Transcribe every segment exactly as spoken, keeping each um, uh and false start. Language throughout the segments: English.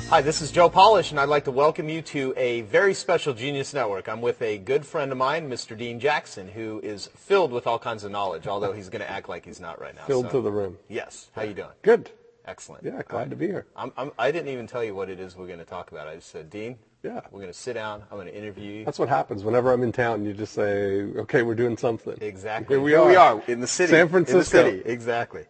Hi, this is Joe Polish, and I'd like to welcome you to a very special Genius Network. I'm with a good friend of mine, Mister Dean Jackson, who is filled with all kinds of knowledge, although he's going to act like he's not right now. Filled so, to the rim. Yes. How you doing? Good. Excellent. Yeah, glad I'm, to be here. I'm, I'm, I didn't even tell you what it is we're going to talk about. I just said, Dean, yeah, we're going to sit down. I'm going to interview you. That's what happens. Whenever I'm in town, you just say, okay, we're doing something. Exactly. Here we Here are. we are in the city. San Francisco. In the city. Exactly.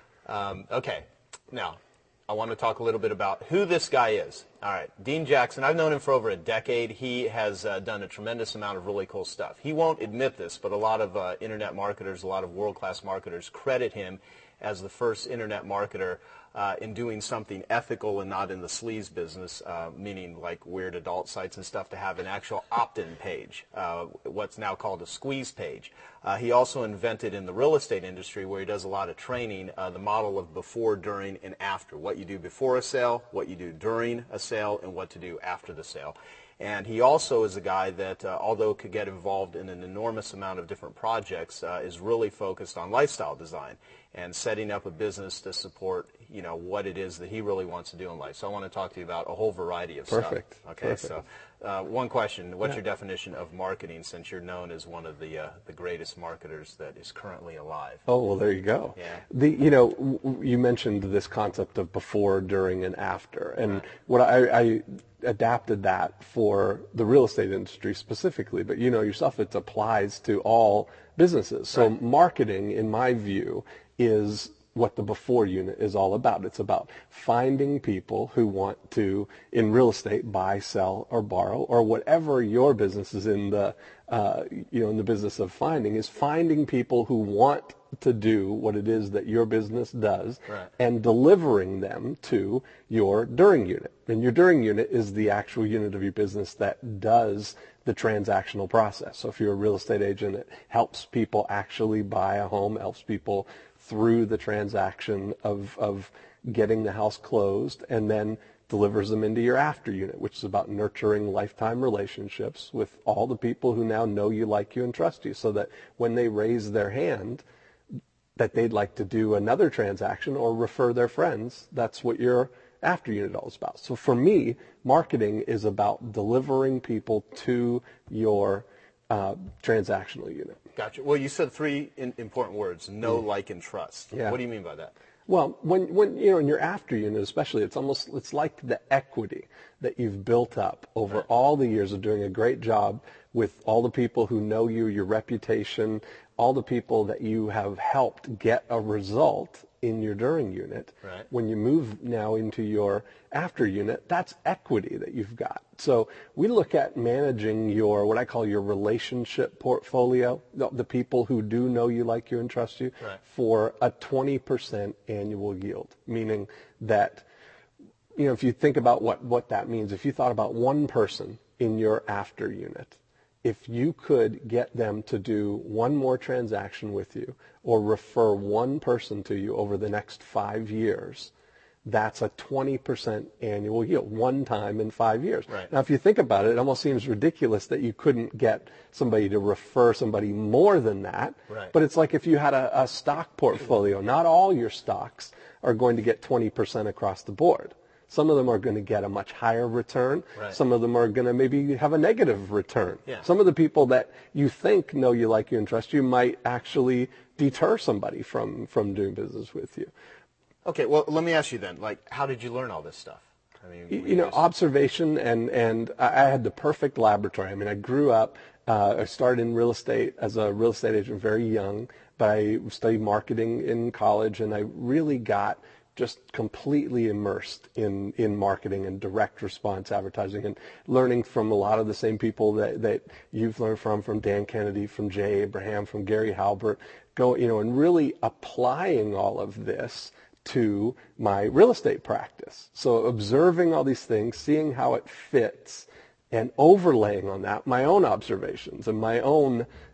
Um, okay. Now, I want to talk a little bit about who this guy is. All right, Dean Jackson, I've known him for over a decade. He has uh, done a tremendous amount of really cool stuff. He won't admit this, but a lot of uh, internet marketers, a lot of world-class marketers credit him as the first internet marketer uh, in doing something ethical and not in the sleaze business, uh, meaning like weird adult sites and stuff, to have an actual opt-in page, uh, what's now called a squeeze page. Uh, he also invented in the real estate industry, where he does a lot of training, uh, the model of before, during, and after. What you do before a sale, what you do during a sale, and what to do after the sale. And he also is a guy that, uh, although could get involved in an enormous amount of different projects, uh, is really focused on lifestyle design and setting up a business to support, you know, what it is that he really wants to do in life. So I want to talk to you about a whole variety of Perfect. stuff. Okay, Perfect. so uh, one question: what's yeah. your definition of marketing, since you're known as one of the uh, the greatest marketers that is currently alive? Oh, well, there you go. Yeah. The you know w- w- you mentioned this concept of before, during, and after, and Right. what I, I adapted that for the real estate industry specifically, but you know yourself, it applies to all businesses. So Right. marketing, in my view, is what the before unit is all about. It's about finding people who want to, in real estate, buy, sell, or borrow, or whatever your business is in the, uh, you know, in the business of finding, is finding people who want to do what it is that your business does, Right. and delivering them to your during unit. And your during unit is the actual unit of your business that does the transactional process. So if you're a real estate agent, it helps people actually buy a home, helps people through the transaction of, of getting the house closed, and then delivers them into your after unit, which is about nurturing lifetime relationships with all the people who now know you, like you, and trust you, so that when they raise their hand that they'd like to do another transaction or refer their friends, that's what your after unit all is about. So for me, marketing is about delivering people to your uh, transactional unit. Gotcha. Well, you said three in, important words: know, Mm. like, and trust. Yeah. What do you mean by that? Well, when, when you know, in your after unit especially, it's almost, it's like the equity that you've built up over Right. all the years of doing a great job with all the people who know you, your reputation, all the people that you have helped get a result in your during unit. Right. When you move now into your after unit, that's equity that you've got. So we look at managing your, what I call your relationship portfolio, the, the people who do know you, like you, and trust you, Right. for a twenty percent annual yield, meaning that, you know, if you think about what, what that means, if you thought about one person in your after unit, if you could get them to do one more transaction with you or refer one person to you over the next five years, that's a twenty percent annual yield, one time in five years. Right. Now, if you think about it, it almost seems ridiculous that you couldn't get somebody to refer somebody more than that. Right. But it's like if you had a, a stock portfolio, not all your stocks are going to get twenty percent across the board. Some of them are going to get a much higher return. Right. Some of them are going to maybe have a negative return. Yeah. Some of the people that you think know you, like you, and trust you might actually deter somebody from, from doing business with you. Okay, well, let me ask you then, like, how did you learn all this stuff? I mean, You, were you know, just- observation, and, and I I had the perfect laboratory. I mean, I grew up, uh, I started in real estate as a real estate agent very young, but I studied marketing in college, and I really got just completely immersed in, in marketing and direct response advertising, and learning from a lot of the same people that, that you've learned from, from Dan Kennedy, from Jay Abraham, from Gary Halbert, go, you know, and really applying all of this to my real estate practice. So observing all these things, seeing how it fits, and overlaying on that my own observations and my own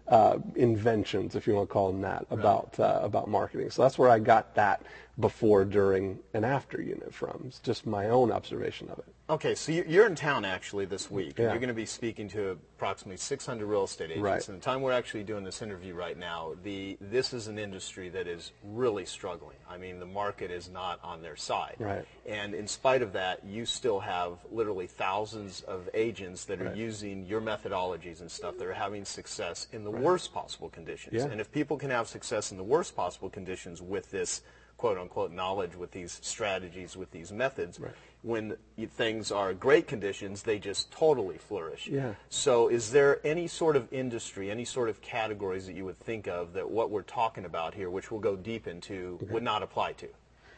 uh, inventions, if you want to call them that, about uh, about marketing. So that's where I got that before, during, and after unit from. It's just my own observation of it. Okay, so you- you're in town actually this week, and Yeah. you're going to be speaking to approximately six hundred real estate agents. Right. And the time we're actually doing this interview right now, the this is an industry that is really struggling. I mean, the market is not on their side. Right. And in spite of that, you still have literally thousands of agents that are Right. using your methodologies and stuff that are having success in the worst possible conditions. Yeah. And if people can have success in the worst possible conditions with this quote-unquote knowledge, with these strategies, with these methods, Right. when y- things are great conditions, they just totally flourish. Yeah. So is there any sort of industry, any sort of categories that you would think of that what we're talking about here, which we'll go deep into, would not apply to?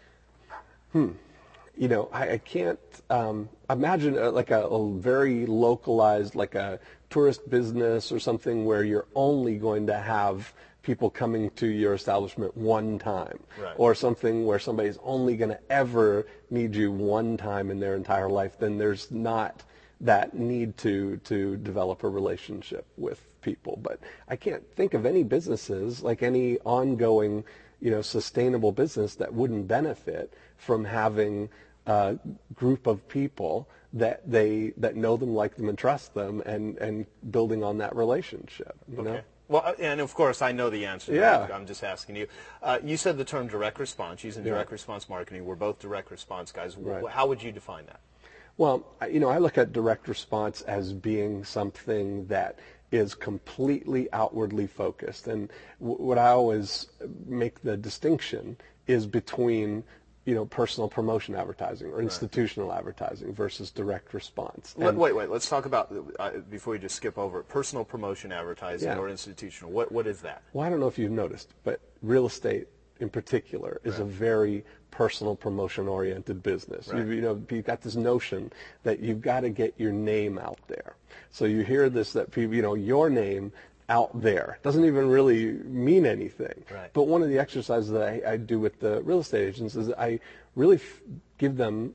You know, I, I can't um, imagine uh like a, a very localized, like a tourist business or something where you're only going to have people coming to your establishment one time, Right. or something where somebody's only going to ever need you one time in their entire life. Then there's not that need to to develop a relationship with people. But I can't think of any businesses, like any ongoing, you know, sustainable business, that wouldn't benefit from having a group of people that they that know them, like them, and trust them, and and building on that relationship. You know? Okay. Well, uh, and of course, I know the answer. Yeah. I'm just asking you. Uh, you said the term direct response. Using Yeah. direct response marketing, we're both direct response guys. W- Right. How would you define that? Well, I- you know, I look at direct response as being something that is completely outwardly focused. And w- what I always make the distinction is between, you know, personal promotion advertising or institutional advertising versus direct response. Let- And- wait, wait. Let's talk about, uh, before we just skip over it, personal promotion advertising Yeah. or institutional. What What is that? Well, I don't know if you've noticed, but real estate in particular is a very personal promotion-oriented business. Right. You, you know, you've got this notion that you've got to get your name out there. So you hear this, that people, you know, your name out there doesn't even really mean anything. Right. But one of the exercises that I, I do with the real estate agents is I really f- give them,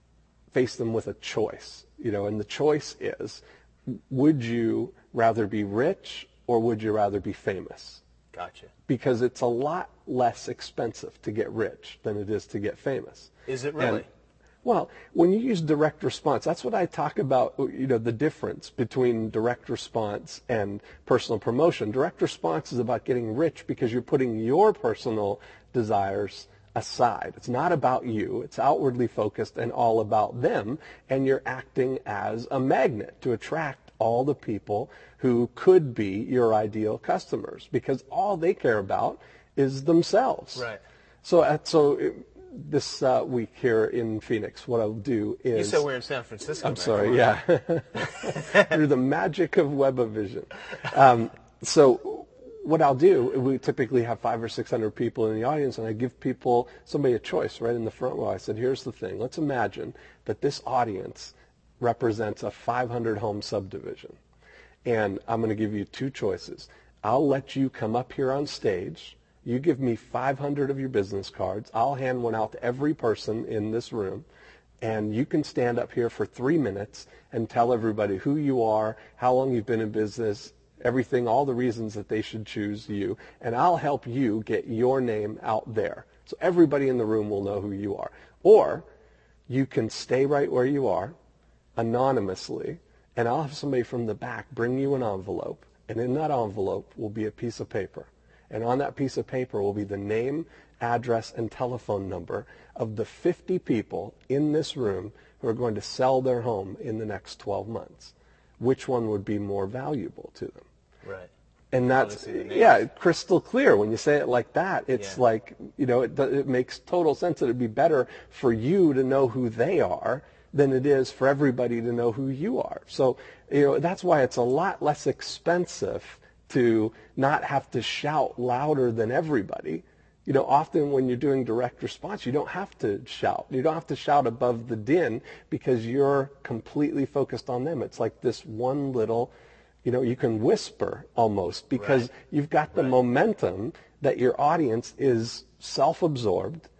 face them with a choice, you know, and the choice is, would you rather be rich or would you rather be famous? Gotcha. Because it's a lot less expensive to get rich than it is to get famous. Is it really? And, well, when you use direct response, that's what I talk about, you know, the difference between direct response and personal promotion. Direct response is about getting rich because you're putting your personal desires aside. It's not about you. It's outwardly focused and all about them, and you're acting as a magnet to attract all the people who could be your ideal customers, because all they care about is themselves. Right. So, uh, so uh, this uh, week here in Phoenix, what I'll do is... You said we're in San Francisco. I'm man. sorry, Come on. yeah. Through the magic of Web-O-Vision. Um, so what I'll do, we typically have five or six hundred people in the audience, and I give people, somebody a choice right in the front row. I said, here's the thing. Let's imagine that this audience represents a five hundred home subdivision. And I'm going to give you two choices. I'll let you come up here on stage. You give me five hundred of your business cards. I'll hand one out to every person in this room. And you can stand up here for three minutes and tell everybody who you are, how long you've been in business, everything, all the reasons that they should choose you. And I'll help you get your name out there. So everybody in the room will know who you are. Or you can stay right where you are, anonymously, and I'll have somebody from the back bring you an envelope, and in that envelope will be a piece of paper. And on that piece of paper will be the name, address, and telephone number of the fifty people in this room who are going to sell their home in the next twelve months. Which one would be more valuable to them? Right. And that's, Obviously the names. yeah, crystal clear. When you say it like that, it's Yeah. like, you know, it, it makes total sense that it'd be better for you to know who they are than it is for everybody to know who you are. So, you know, that's why it's a lot less expensive to not have to shout louder than everybody. You know, often when you're doing direct response, you don't have to shout. You don't have to shout above the din because you're completely focused on them. It's like this one little, you know, you can whisper almost because Right. you've got the Right. momentum that your audience is self-absorbed.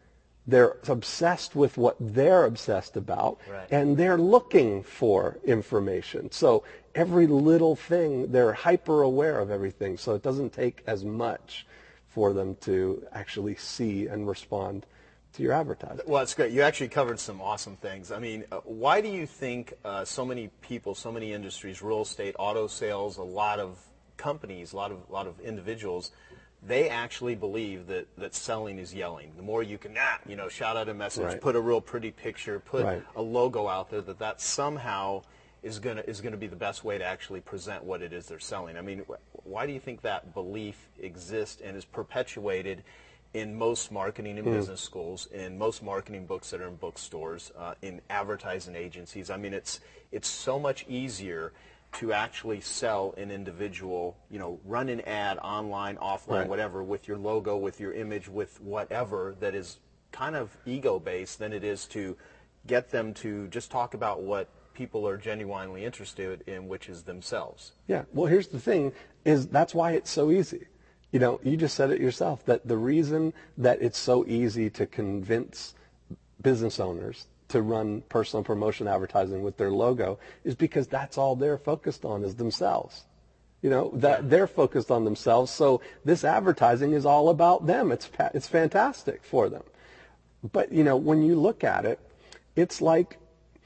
They're obsessed with what they're obsessed about, Right. and they're looking for information. So every little thing, they're hyper aware of everything, so it doesn't take as much for them to actually see and respond to your advertising. Well, it's great. You actually covered some awesome things. I mean, uh, why do you think uh, so many people, so many industries, real estate, auto sales, a lot of companies, a lot of, a lot of individuals, they actually believe that, that selling is yelling. The more you can, ah, you know, shout out a message, Right. put a real pretty picture, put Right. a logo out there, that that somehow is going to is going to be the best way to actually present what it is they're selling. I mean, wh- why do you think that belief exists and is perpetuated in most marketing and Mm. business schools, in most marketing books that are in bookstores, uh, in advertising agencies? I mean, it's it's so much easier to actually sell an individual, you know, run an ad online, offline, Right. whatever, with your logo, with your image, with whatever that is kind of ego-based than it is to get them to just talk about what people are genuinely interested in, which is themselves. Yeah. Well, here's the thing, is that's why it's so easy. You know, you just said it yourself, that the reason that it's so easy to convince business owners to run personal promotion advertising with their logo is because that's all they're focused on is themselves. You know, that Yeah. they're focused on themselves. So this advertising is all about them. It's fa- it's fantastic for them. But, you know, when you look at it, it's like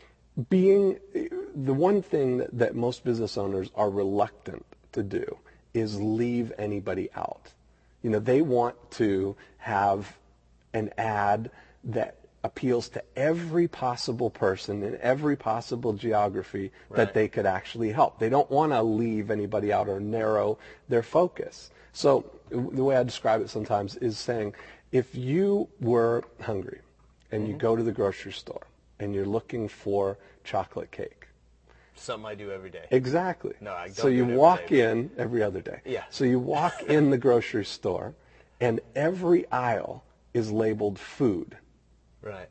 being the one thing that, that most business owners are reluctant to do is leave anybody out. You know, they want to have an ad that appeals to every possible person in every possible geography Right. that they could actually help. They don't want to leave anybody out or narrow their focus. So the way I describe it sometimes is saying, if you were hungry and you go to the grocery store and you're looking for chocolate cake. Something I do every day. Exactly. No, I don't So you do it every walk day. in every other day. Yeah. So you walk in the grocery store and every aisle is labeled food. Right.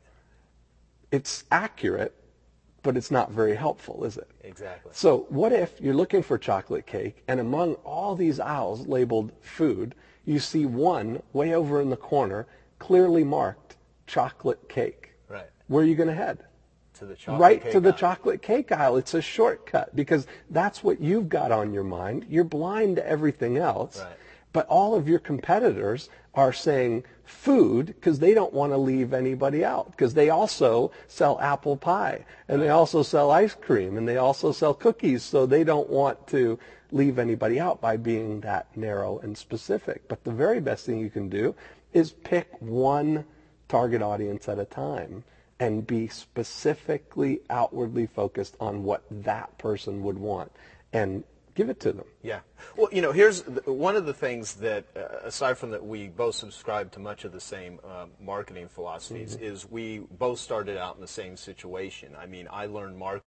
It's accurate, but it's not very helpful, is it? Exactly. So what if you're looking for chocolate cake and among all these aisles labeled food, you see one way over in the corner clearly marked chocolate cake. Right. Where are you going to head? To the chocolate Right cake to the aisle. chocolate cake aisle. It's a shortcut because that's what you've got on your mind. You're blind to everything else. Right. But all of your competitors are saying food because they don't want to leave anybody out because they also sell apple pie and they also sell ice cream and they also sell cookies, so they don't want to leave anybody out by being that narrow and specific. But the very best thing you can do is pick one target audience at a time and be specifically outwardly focused on what that person would want and give it to them. Yeah. Well, you know, here's the, one of the things that, uh, aside from that we both subscribe to much of the same uh, marketing philosophies, Mm-hmm. is we both started out in the same situation. I mean, I learned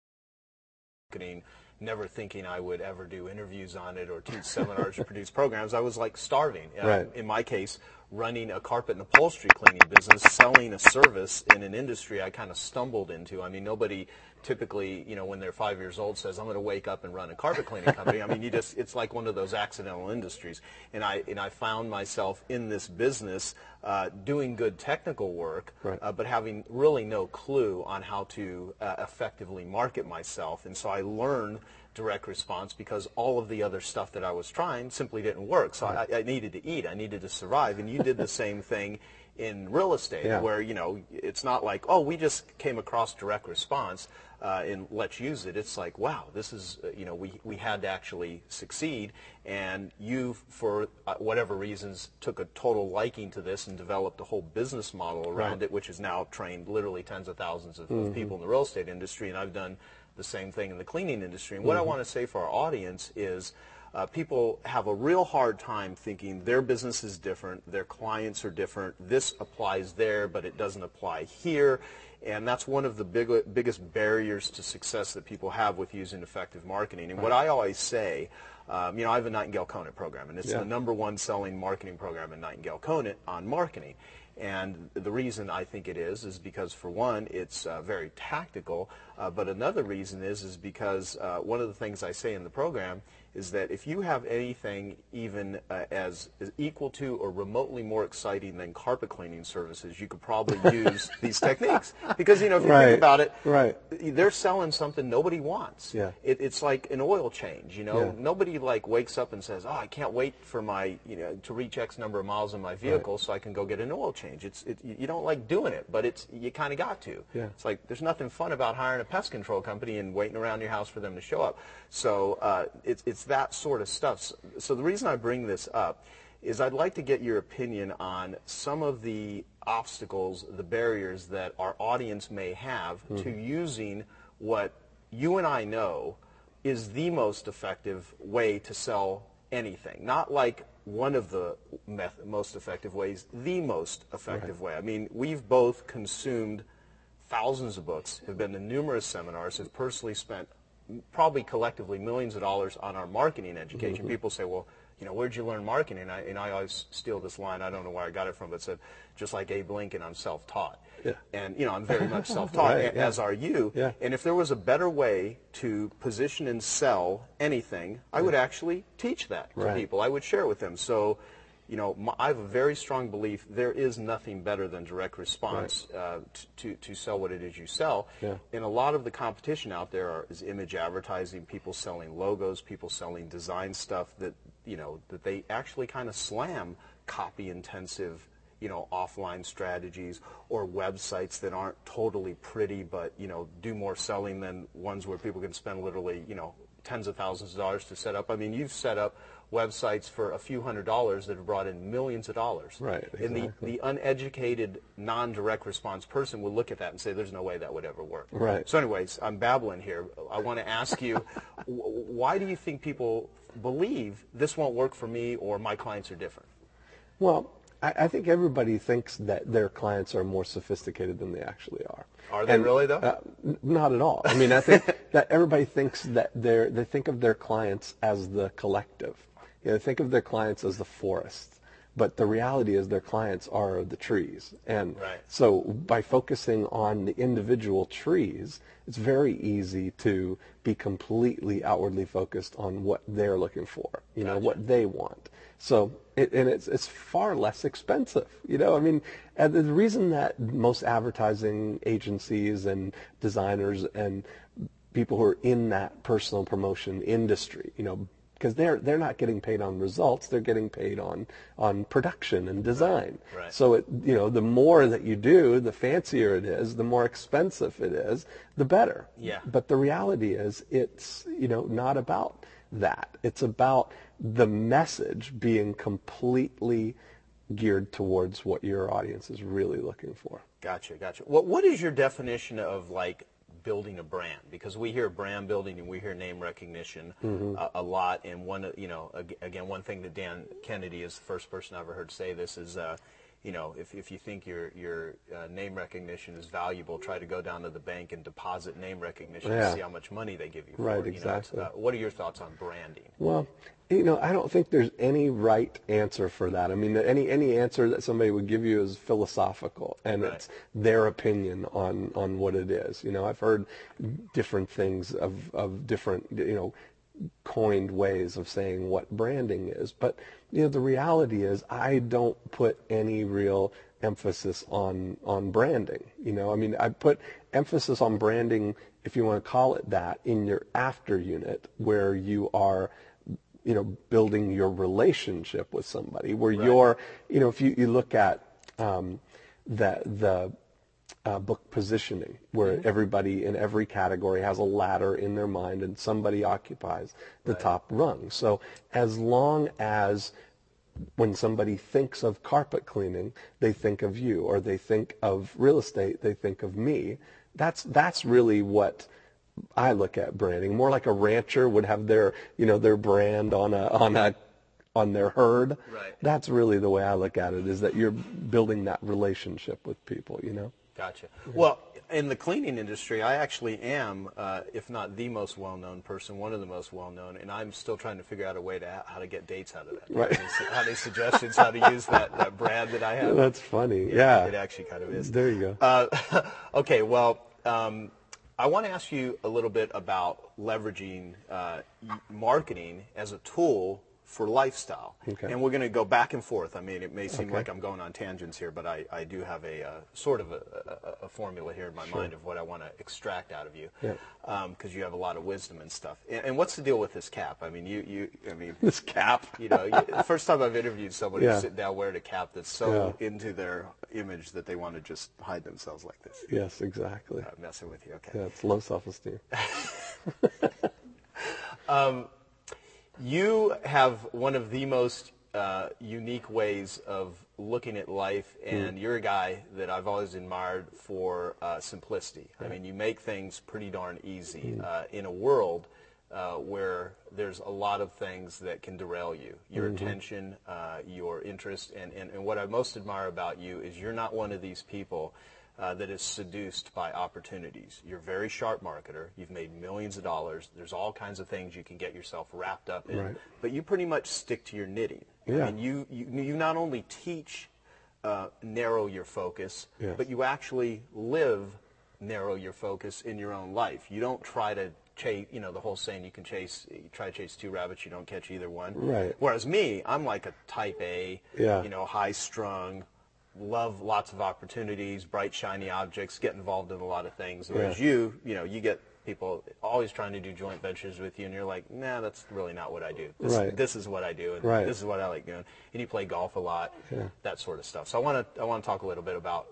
marketing never thinking I would ever do interviews on it or teach seminars or produce programs. I was like starving. Uh, Right. In my case, running a carpet and upholstery cleaning business, selling a service in an industry I kind of stumbled into. I mean, nobody typically, you know, when they're five years old says, I'm going to wake up and run a carpet cleaning company. I mean, you just, it's like one of those accidental industries. And I, and I found myself in this business uh, doing good technical work, Right. uh, but having really no clue on how to uh, effectively market myself. And so I learned direct response because all of the other stuff that I was trying simply didn't work. So I, I needed to eat. I needed to survive. And you did the same thing in real estate, Yeah. where, you know, it's not like, oh, we just came across direct response uh, and let's use it. It's like, wow, this is, uh, you know, we, we had to actually succeed. And you, for uh, whatever reasons, took a total liking to this and developed a whole business model around Right. it, which has now trained literally tens of thousands of, Mm-hmm. of people in the real estate industry. And I've done the same thing in the cleaning industry. And what Mm-hmm. I want to say for our audience is uh, people have a real hard time thinking their business is different, their clients are different, this applies there, but it doesn't apply here. And that's one of the big, biggest barriers to success that people have with using effective marketing. And what I always say, um, you know, I have a Nightingale Conant program, and it's Yeah. the number one selling marketing program in Nightingale Conant on marketing. And the reason I think it is is because, for one, it's uh, very tactical, uh, but another reason is is because uh, one of the things I say in the program is that if you have anything even uh, as, as equal to or remotely more exciting than carpet cleaning services, you could probably use these techniques. Because, you know, if you Right. think about it, Right. they're selling something nobody wants. Yeah. It, it's like an oil change, you know. Yeah. Nobody like wakes up and says, "Oh, I can't wait for my, you know, to reach X number of miles in my vehicle so I can go get an oil change." It's it, you don't like doing it, but it's you kind of got to. Yeah. It's like there's nothing fun about hiring a pest control company and waiting around your house for them to show up. So uh, it's it's that sort of stuff. So, so the reason I bring this up is I'd like to get your opinion on some of the obstacles, the barriers that our audience may have mm-hmm. to using what you and I know is the most effective way to sell anything. Not like one of the method, most effective ways, the most effective right. way. I mean, we've both consumed thousands of books, have been to numerous seminars, have personally spent probably collectively millions of dollars on our marketing education. Mm-hmm. People say, well, you know, where'd you learn marketing? And I, and I always steal this line. I don't know where I got it from, but it said, just like Abe Lincoln, I'm self-taught. Yeah. And, you know, I'm very much self-taught, right, yeah. as are you. Yeah. And if there was a better way to position and sell anything, I yeah. would actually teach that to right. people. I would share with them. So, you know, my, I have a very strong belief there is nothing better than direct response right. uh, to, to sell what it is you sell. Yeah. And a lot of the competition out there are, is image advertising, people selling logos, people selling design stuff that, you know, that they actually kind of slam copy-intensive, you know, offline strategies or websites that aren't totally pretty but, you know, do more selling than ones where people can spend literally, you know, tens of thousands of dollars to set up. I mean, you've set up websites for a few hundred dollars that have brought in millions of dollars. Right, exactly. And the, the uneducated, non-direct response person would look at that and say, there's no way that would ever work. Right. So anyways, I'm babbling here. I want to ask you, why do you think people believe this won't work for me or my clients are different? Well, I, I think everybody thinks that their clients are more sophisticated than they actually are. Are they and, really, though? Uh, n- not at all. I mean, I think that everybody thinks that they're, they think of their clients as the collective. You know, they think of their clients as the forest. But the reality is their clients are the trees. And right. so by focusing on the individual trees, it's very easy to be completely outwardly focused on what they're looking for, you know, gotcha. what they want. So, it, and it's it's far less expensive, you know. I mean, and the reason that most advertising agencies and designers and people who are in that personal promotion industry, you know, because they're they're not getting paid on results, they're getting paid on on production and design. Right. Right. So it you know the more that you do, the fancier it is, the more expensive it is, the better. Yeah. But the reality is, it's you know not about that. It's about the message being completely geared towards what your audience is really looking for. Gotcha, gotcha. What what is your definition of like building a brand? Because we hear brand building and we hear name recognition mm-hmm. a, a lot. And one, you know, again, one thing that Dan Kennedy is the first person I ever heard say this is, uh, you know, if if you think your your uh, name recognition is valuable, try to go down to the bank and deposit name recognition yeah. and see how much money they give you for right, it. Exactly. You know, uh, what are your thoughts on branding? Well, you know, I don't think there's any right answer for that. I mean, any any answer that somebody would give you is philosophical, and right. it's their opinion on, on what it is. You know, I've heard different things of, of different, you know, coined ways of saying what branding is. But, you know, the reality is I don't put any real emphasis on on branding. You know, I mean, I put emphasis on branding, if you want to call it that, in your after unit where you are you know, building your relationship with somebody, where right. you're, you know, if you, you look at um, the, the uh, book positioning, where mm-hmm. everybody in every category has a ladder in their mind and somebody occupies the right. top rung. So as long as when somebody thinks of carpet cleaning, they think of you, or they think of real estate, they think of me, that's that's really what I look at branding. More like a rancher would have their, you know, their brand on a on a on their herd. Right. That's really the way I look at it, is that you're building that relationship with people, you know. Gotcha. Yeah. Well, in the cleaning industry, I actually am, uh, if not the most well-known person, one of the most well-known, and I'm still trying to figure out a way to how to get dates out of that. Right. How any suggestions how to use that, that brand that I have? That's funny. Yeah, yeah. It actually kind of is. There you go. Uh, okay, well, um, I want to ask you a little bit about leveraging uh, marketing as a tool for lifestyle. Okay. And we're going to go back and forth. I mean, it may seem Okay. like I'm going on tangents here, but I, I do have a uh, sort of a, a, a formula here in my Sure. mind of what I want to extract out of you, Yeah. because you have a lot of wisdom and stuff. And, and what's the deal with this cap? I mean, you, you I mean, This cap. you know, you, the first time I've interviewed someone Yeah. who's sitting down wearing a cap that's so Yeah. into their image that they want to just hide themselves like this. Yes, exactly. I'm messing with you, okay. Yeah, it's low self-esteem. You have one of the most uh, unique ways of looking at life, and you're a guy that I've always admired for uh, simplicity. I mean, you make things pretty darn easy uh, in a world uh, where there's a lot of things that can derail you. Your attention, uh, your interest, and, and, and what I most admire about you is you're not one of these people Uh, that is seduced by opportunities. You're a very sharp marketer. You've made millions of dollars. There's all kinds of things you can get yourself wrapped up in. Right. But you pretty much stick to your knitting. Yeah. I mean, you, you, you not only teach uh, narrow your focus, Yes. but you actually live narrow your focus in your own life. You don't try to chase, you know, the whole saying, you can chase, you try to chase two rabbits, you don't catch either one. Right. Whereas me, I'm like a type A, Yeah. you know, high strung, love lots of opportunities, bright, shiny objects, get involved in a lot of things. Whereas Yeah. you, you know, you get people always trying to do joint ventures with you, and you're like, nah, that's really not what I do. This, Right. this is what I do, and Right. this is what I like doing. And you play golf a lot, Yeah. that sort of stuff. So I want to I want to talk a little bit about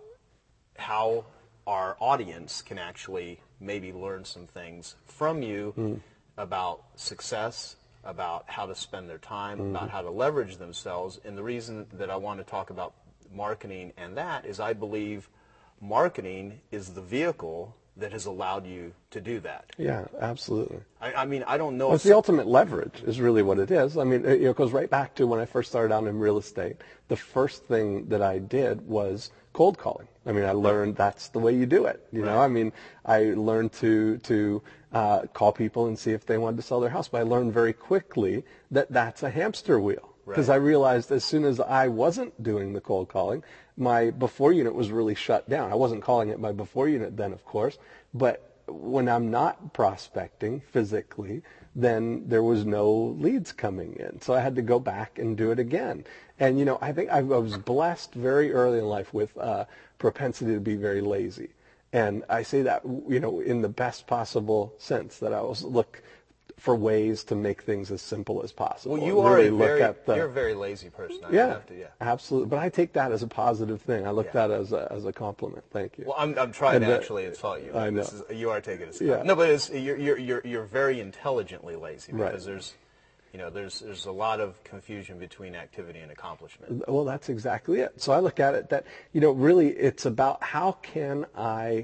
how our audience can actually maybe learn some things from you Mm. about success, about how to spend their time, Mm-hmm. about how to leverage themselves. And the reason that I want to talk about marketing and that is I believe marketing is the vehicle that has allowed you to do that. Yeah, absolutely. I, I mean, I don't know Well, if it's the ultimate leverage is really what it is. I mean, it, you know, it goes right back to when I first started out in real estate. The first thing that I did was cold calling. I mean, I learned that's the way you do it. You know, Right. I mean, I learned to to uh, call people and see if they wanted to sell their house. But I learned very quickly that that's a hamster wheel. Because Right. I realized as soon as I wasn't doing the cold calling, my before unit was really shut down. I wasn't calling it my before unit then, of course, but when I'm not prospecting physically, then there was no leads coming in. So I had to go back and do it again. And, you know, I think I was blessed very early in life with uh, propensity to be very lazy. And I say that, you know, in the best possible sense, that I was look for ways to make things as simple as possible. well, you and are really a look very at the, you're a very lazy person. I yeah, have to, yeah. absolutely. But I take that as a positive thing. I look Yeah. at that as a, as a compliment. Thank you. Well, I'm, I'm trying And, to uh, actually insult you. I know. This is, you are taking it as a Yeah. compliment. No, but it's, you're, you're, you're, you're very intelligently lazy Right. because there's, you know, there's, there's a lot of confusion between activity and accomplishment. Well, that's exactly it. So I look at it that, you know, really it's about how can I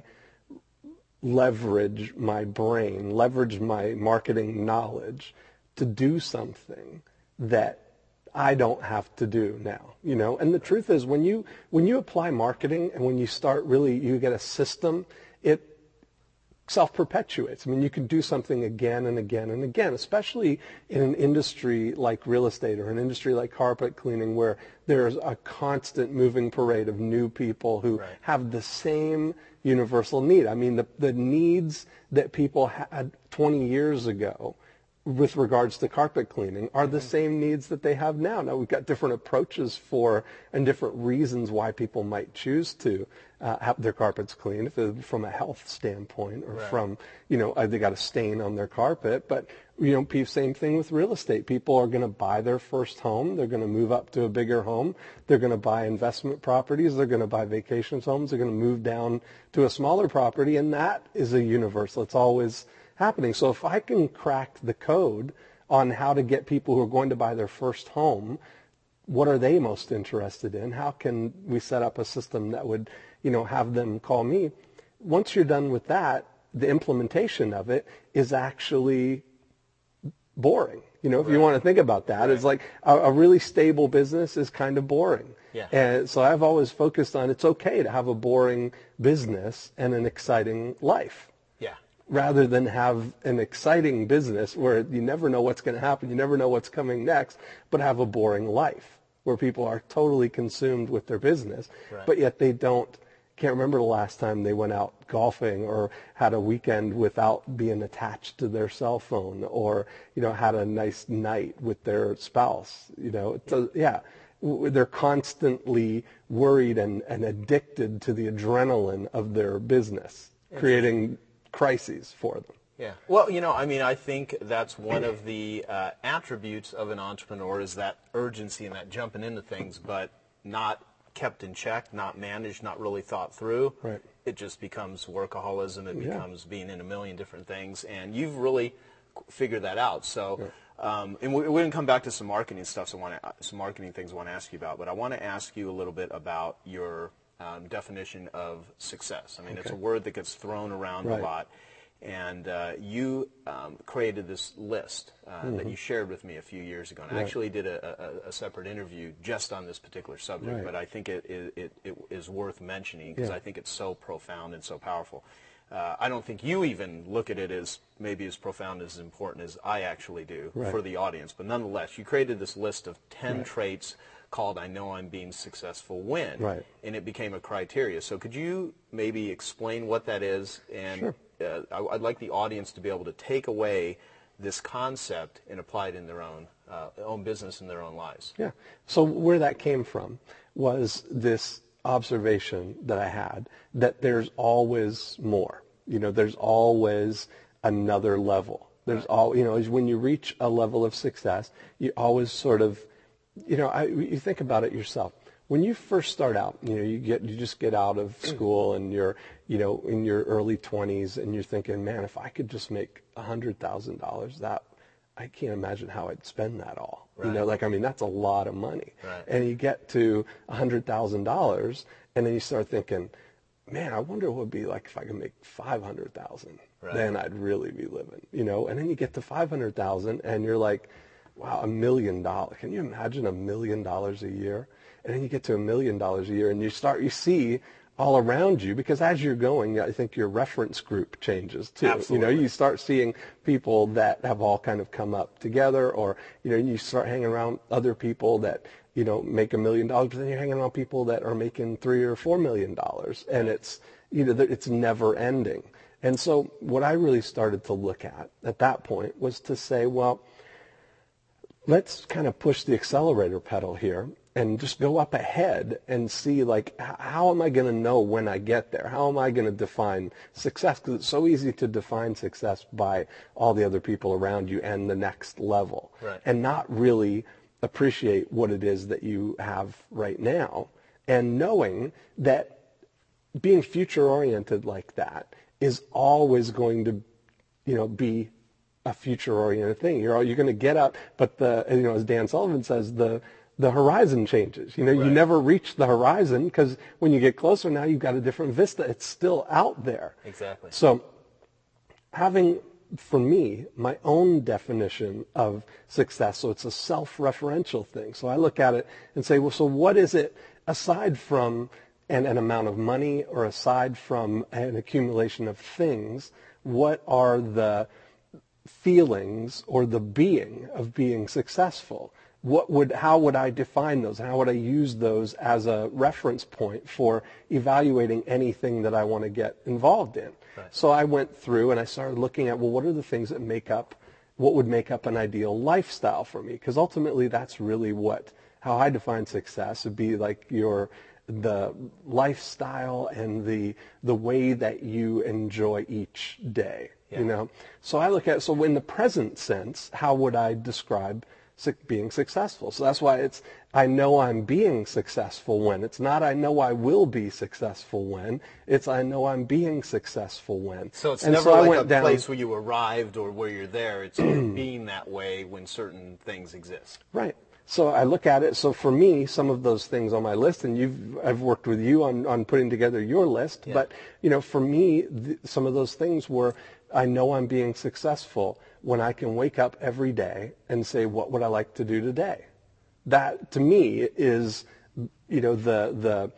leverage my brain, leverage my marketing knowledge to do something that I don't have to do now, you know. And the truth is, when you when you apply marketing and when you start really, you get a system, it self-perpetuates. I mean, you can do something again and again and again, especially in an industry like real estate or an industry like carpet cleaning, where there's a constant moving parade of new people who Right. have the same universal need. I mean, the, the needs that people had twenty years ago with regards to carpet cleaning are the same needs that they have now. Now, we've got different approaches for and different reasons why people might choose to uh, have their carpets cleaned, if it's from a health standpoint or Right. from, you know, uh, they got a stain on their carpet. But, you know, pe- same thing with real estate. People are going to buy their first home. They're going to move up to a bigger home. They're going to buy investment properties. They're going to buy vacation homes. They're going to move down to a smaller property. And that is a universal. It's always happening. So if I can crack the code on how to get people who are going to buy their first home, what are they most interested in? How can we set up a system that would, you know, have them call me? Once you're done with that, the implementation of it is actually boring. You know, if you Right. want to think about that, it's like a, a really stable business is kind of boring. Yeah. And so I've always focused on it's okay to have a boring business and an exciting life, Yeah. rather than have an exciting business where you never know what's going to happen, you never know what's coming next, but have a boring life where people are totally consumed with their business, Right. but yet they don't can't remember the last time they went out golfing or had a weekend without being attached to their cell phone, or, you know, had a nice night with their spouse. You know, it's a, yeah, they're constantly worried and, and addicted to the adrenaline of their business, creating crises for them. Yeah. Well, you know, I mean, I think that's one of the uh, attributes of an entrepreneur is that urgency and that jumping into things, but not kept in check, not managed, not really thought through. Right. It just becomes workaholism. It Yeah. becomes being in a million different things, and you've really figured that out. So, yeah. um, and we, we're going to come back to some marketing stuff. So, I want to, some marketing things I want to ask you about, but I want to ask you a little bit about your um, definition of success. I mean, okay. It's a word that gets thrown around right. a lot. And uh, you um, created this list uh, mm-hmm. that you shared with me a few years ago. And right. I actually did a, a, a separate interview just on this particular subject, right. but I think it, it, it, it is worth mentioning because yeah. I think it's so profound and so powerful. Uh, I don't think you even look at it as maybe as profound, as important as I actually do right. for the audience. But nonetheless, you created this list of ten right. traits called I Know I'm Being Successful When. Right. And it became a criteria. So could you maybe explain what that is? And sure. Uh, I, I'd like the audience to be able to take away this concept and apply it in their own uh, own business and their own lives. Yeah. So where that came from was this observation that I had that there's always more. You know, there's always another level. There's right. all, you know, when you reach a level of success, you always sort of, you know, I, you think about it yourself. When you first start out, you know, you get you just get out of school and you're, you know, in your early twenties and you're thinking, man, if I could just make a hundred thousand dollars, that I can't imagine how I'd spend that all. Right. You know, like I mean, that's a lot of money. Right. And you get to a hundred thousand dollars, and then you start thinking, man, I wonder what it would be like if I could make five hundred thousand. Right. Then I'd really be living. You know, and then you get to five hundred thousand, and you're like, wow, a million dollars. Can you imagine a million dollars a year? And then you get to a million dollars a year, and you start, you see all around you, because as you're going, I think your reference group changes too. Absolutely. You know, you start seeing people that have all kind of come up together, or, you know, you start hanging around other people that, you know, make a million dollars, but then you're hanging around people that are making three or four million dollars, and it's, you know, it's never ending. And so what I really started to look at at that point was to say, well, let's kind of push the accelerator pedal here and just go up ahead and see, like, how am I going to know when I get there? How am I going to define success? Because it's so easy to define success by all the other people around you and the next level, right. and not really appreciate what it is that you have right now, and knowing that being future-oriented like that is always going to, you know, be a future-oriented thing. You're you're going to get up, but the, you know, as Dan Sullivan says, the the horizon changes. You know, right. you never reach the horizon, because when you get closer, now you've got a different vista. It's still out there. Exactly. So having, for me, my own definition of success, so it's a self-referential thing. So I look at it and say, well, so what is it aside from an, an amount of money, or aside from an accumulation of things, what are the feelings or the being of being successful? What would, how would I define those? How would I use those as a reference point for evaluating anything that I want to get involved in? Right. So I went through and I started looking at, well, what are the things that make up, what would make up an ideal lifestyle for me? Because ultimately that's really what, how I define success would be like your, the lifestyle and the, the way that you enjoy each day. Yeah. You know, so I look at, so in the present sense, how would I describe being successful? So that's why it's, I know I'm being successful when. It's not I know I will be successful when. It's I know I'm being successful when. So it's and never so like a down, place where you arrived or where you're there. It's being that way when certain things exist. Right. So I look at it. So for me, some of those things on my list, and you've, I've worked with you on, on putting together your list. Yeah. But, you know, for me, th- some of those things were, I know I'm being successful when I can wake up every day and say, what would I like to do today? That, to me, is, you know, the the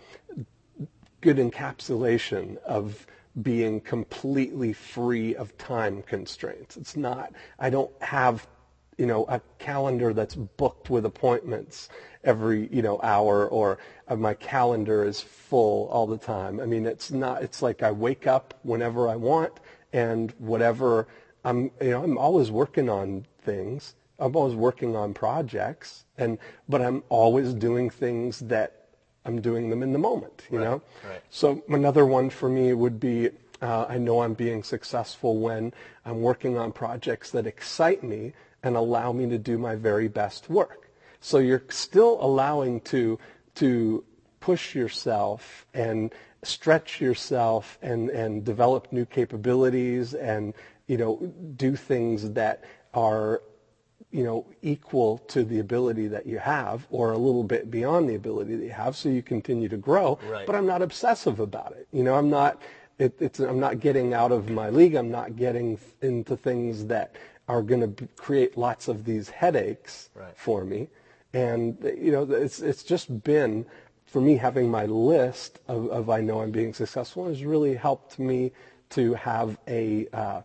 good encapsulation of being completely free of time constraints. It's not, I don't have you know, a calendar that's booked with appointments every, you know, hour, or uh, my calendar is full all the time. I mean, it's not, it's like I wake up whenever I want, and whatever I'm, you know, I'm always working on things. I'm always working on projects, and, but I'm always doing things that I'm doing them in the moment, you right, know? Right. So another one for me would be, uh, I know I'm being successful when I'm working on projects that excite me and allow me to do my very best work. So you're still allowing to to push yourself and stretch yourself and, and develop new capabilities and, you know, do things that are, you know, equal to the ability that you have, or a little bit beyond the ability that you have, so you continue to grow. Right. But I'm not obsessive about it. You know, I'm not, it, it's, I'm not getting out of my league. I'm not getting into things that are going to create lots of these headaches right. for me. And, you know, it's it's just been, for me, having my list of, of I know I'm being successful has really helped me to have a, uh,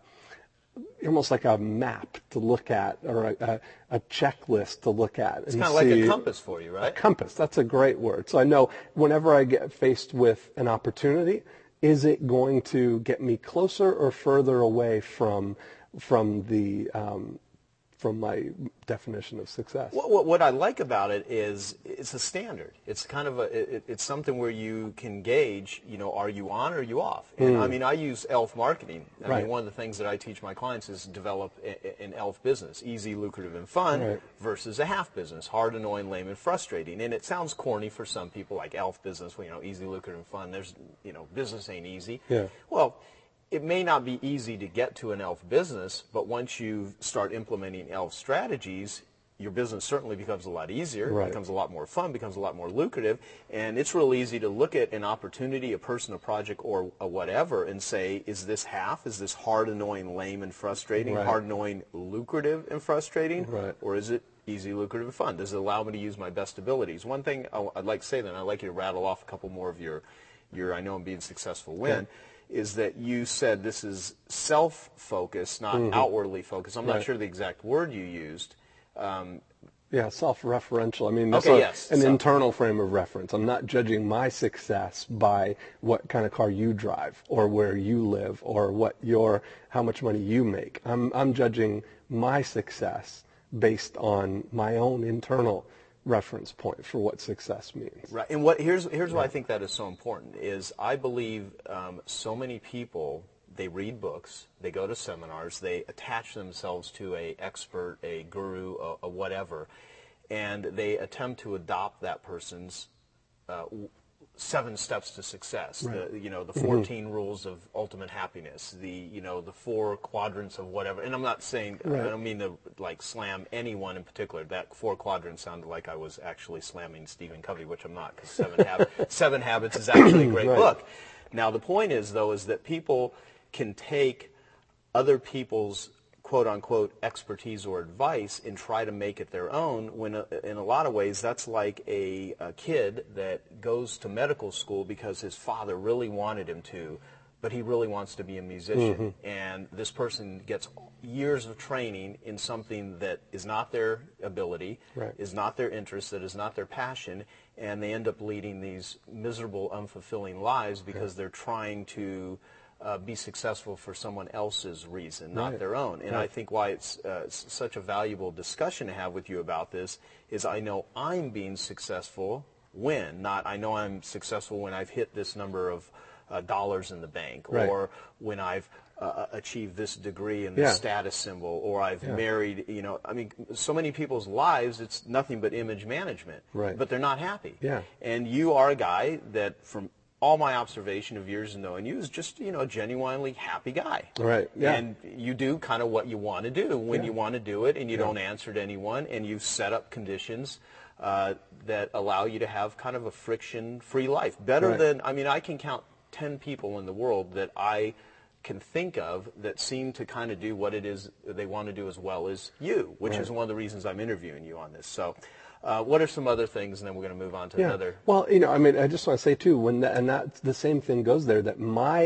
almost like a map to look at, or a, a, a checklist to look at. It's kind of like a compass for you, right? A compass, that's a great word. So I know whenever I get faced with an opportunity, is it going to get me closer or further away from from the um, from my definition of success? What, what, what I like about it is it's a standard. It's kind of a it, it's something where you can gauge, you know, are you on or are you off? And Mm. I mean, I use E L F marketing. I Right. mean, one of the things that I teach my clients is develop a, an E L F business, easy, lucrative, and fun, Right. versus a half business, hard, annoying, lame, and frustrating. And it sounds corny for some people, like E L F business, well, you know, easy, lucrative, and fun. There's, you know, business ain't easy. Yeah. Well, it may not be easy to get to an E L F business, but once you start implementing E L F strategies, your business certainly becomes a lot easier, Right. becomes a lot more fun, becomes a lot more lucrative, and it's real easy to look at an opportunity, a person, a project, or a whatever, and say, is this half? Is this hard, annoying, lame, and frustrating? Right. Hard, annoying, lucrative, and frustrating? Right. Or is it easy, lucrative, and fun? Does it allow me to use my best abilities? One thing I- I'd like to say then, I'd like you to rattle off a couple more of your, your I know I'm being successful when. Okay. Is that you said this is self-focused, not Mm-hmm. outwardly focused. I'm not Right. sure the exact word you used. Um, Yeah, self-referential. I mean, that's Okay, a- yes, an self- internal frame of reference. I'm not judging my success by what kind of car you drive, or where you live, or what your how much money you make. I'm I'm judging my success based on my own internal reference point for what success means. Right, and what here's here's why I think that is so important is I believe um, so many people, they read books, they go to seminars, they attach themselves to a expert, a guru, a, a whatever, and they attempt to adopt that person's uh, w- seven steps to success. Right. The, you know, the fourteen rules of ultimate happiness. The you know the four quadrants of whatever. And I'm not saying Right. I don't mean to like slam anyone in particular. That four quadrants sounded like I was actually slamming Stephen Covey, which I'm not, because Seven, Hab- Seven Habits is actually a great Right. book. Now the point is though is that people can take other people's quote-unquote expertise or advice and try to make it their own, when uh, in a lot of ways that's like a, a kid that goes to medical school because his father really wanted him to, but he really wants to be a musician. Mm-hmm. And this person gets years of training in something that is not their ability, Right. is not their interest, that is not their passion, and they end up leading these miserable, unfulfilling lives because they're trying to Uh, be successful for someone else's reason, not Right. their own. And Right. I think why it's, uh, it's such a valuable discussion to have with you about this is I know I'm being successful when, not I know I'm successful when I've hit this number of uh, dollars in the bank, Right. or when I've uh, achieved this degree and this Yeah. status symbol, or I've Yeah. married, you know, I mean, so many people's lives, it's nothing but image management, Right. but they're not happy. Yeah. And you are a guy that, from all my observation of years of knowing you, is just, you know, a genuinely happy guy. Right, yeah. And you do kind of what you want to do when Yeah. you want to do it, and you Yeah. don't answer to anyone, and you've set up conditions uh, that allow you to have kind of a friction-free life. Better Right. than, I mean, I can count ten people in the world that I can think of that seem to kind of do what it is they want to do as well as you, which Right. is one of the reasons I'm interviewing you on this. So uh, what are some other things, and then we're going to move on to Yeah. another. Well, you know, I mean, I just want to say too, when that, and that the same thing goes there, that my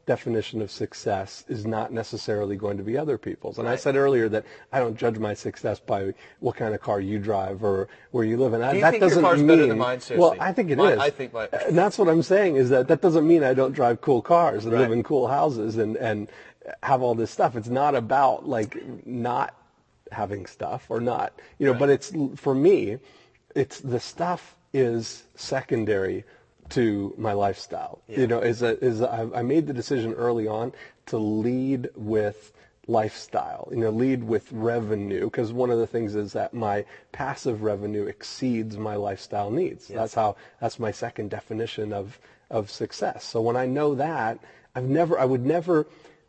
definition of success is not necessarily going to be other people's. And right. I said earlier that I don't judge my success by what kind of car you drive or where you live. And Do you that think doesn't your car's mean, better than mine? Seriously? Well, I think it my, is. I think my, and that's what I'm saying is that that doesn't mean I don't drive cool cars and right. live in cool houses and, and have all this stuff. It's not about like not having stuff or not, you know, right. but it's, for me, it's the stuff is secondary to my lifestyle. Yeah. You know, is a, is a, I made the decision early on to lead with lifestyle, you know, lead with revenue, because one of the things is that my passive revenue exceeds my lifestyle needs. Yes. That's how, that's my second definition of, of success. So when I know that, I've never, I would never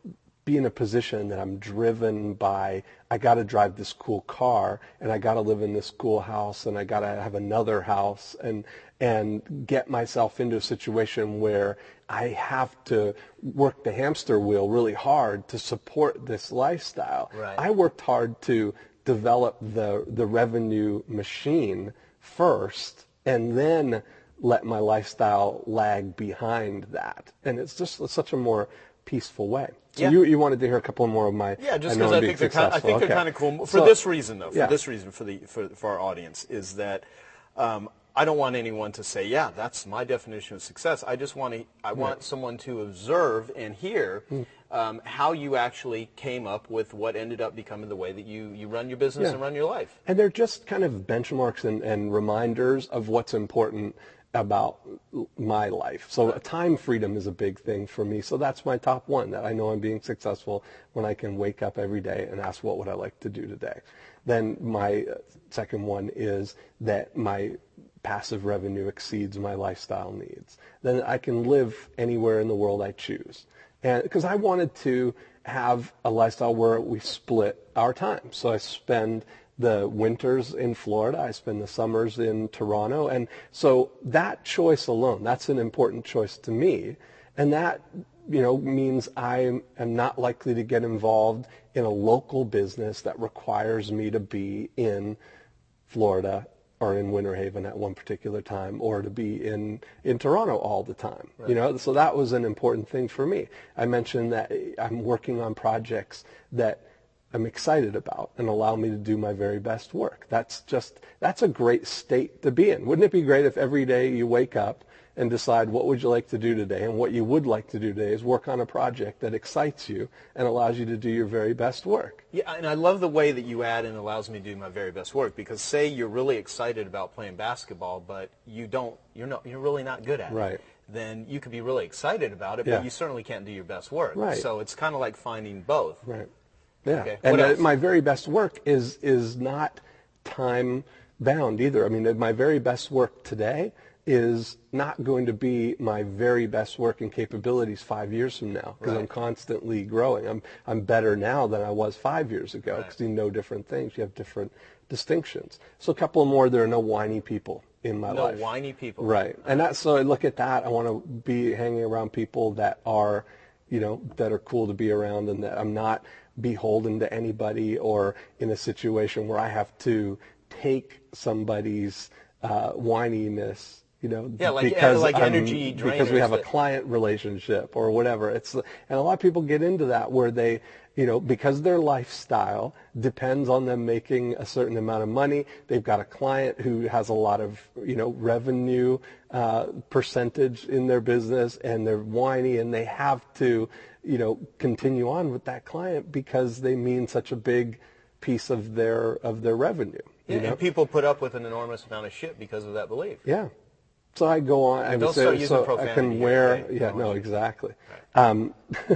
be in a position that I'm driven by, I got to drive this cool car and I got to live in this cool house and I got to have another house and and get myself into a situation where I have to work the hamster wheel really hard to support this lifestyle. Right. I worked hard to develop the the revenue machine first and then let my lifestyle lag behind that. And it's just it's such a more peaceful way. So yeah. you you wanted to hear a couple more of my yeah just because I, I think they're kind, I think okay. they're kind of cool for so, this reason though for yeah. this reason for the for for our audience is that um, I don't want anyone to say yeah that's my definition of success. I just want to I want right. someone to observe and hear mm. um, how you actually came up with what ended up becoming the way that you you run your business yeah. and run your life. And they're just kind of benchmarks and, and reminders of what's important about my life. So time freedom is a big thing for me. So that's my top one, that I know I'm being successful when I can wake up every day and ask what would I like to do today. Then my second one is that my passive revenue exceeds my lifestyle needs. Then I can live anywhere in the world I choose. And because I wanted to have a lifestyle where we split our time. So I spend the winters in Florida, I spend the summers in Toronto, and so that choice alone, that's an important choice to me, and that, you know, means I am not likely to get involved in a local business that requires me to be in Florida or in Winter Haven at one particular time, or to be in, in Toronto all the time. Right. You know, so that was an important thing for me. I mentioned that I'm working on projects that I'm excited about and allow me to do my very best work. That's just, that's a great state to be in. Wouldn't it be great if every day you wake up and decide what would you like to do today, and what you would like to do today is work on a project that excites you and allows you to do your very best work. Yeah, and I love the way that you add and allows me to do my very best work, because say you're really excited about playing basketball, but you don't, you're not, you're really not good at right. it. Then you could be really excited about it, yeah. but you certainly can't do your best work. Right. So it's kind of like finding both. Right. Yeah, okay. and uh, my very best work is is not time bound either. I mean, my very best work today is not going to be my very best work and capabilities five years from now, because right. I'm constantly growing. I'm I'm better now than I was five years ago, because right. you know different things. You have different distinctions. So a couple more. There are no whiny people in my no life. No whiny people. Right, and that's, so I look at that. I want to be hanging around people that are, you know, that are cool to be around, and that I'm not beholden to anybody or in a situation where I have to take somebody's uh, whininess, you know, yeah, like, because like I'm, energy drainers because we have that... a client relationship or whatever. It's and a lot of people get into that where they, you know, because their lifestyle depends on them making a certain amount of money. They've got a client who has a lot of, you know, revenue uh, percentage in their business, and they're whiny, and they have to, you know, continue on with that client because they mean such a big piece of their of their revenue. Yeah, you know? And people put up with an enormous amount of shit because of that belief. Yeah. So I go on. I don't would start say, using so profanity I can here, wear. okay? Yeah, No, no, you- exactly. Right. Um,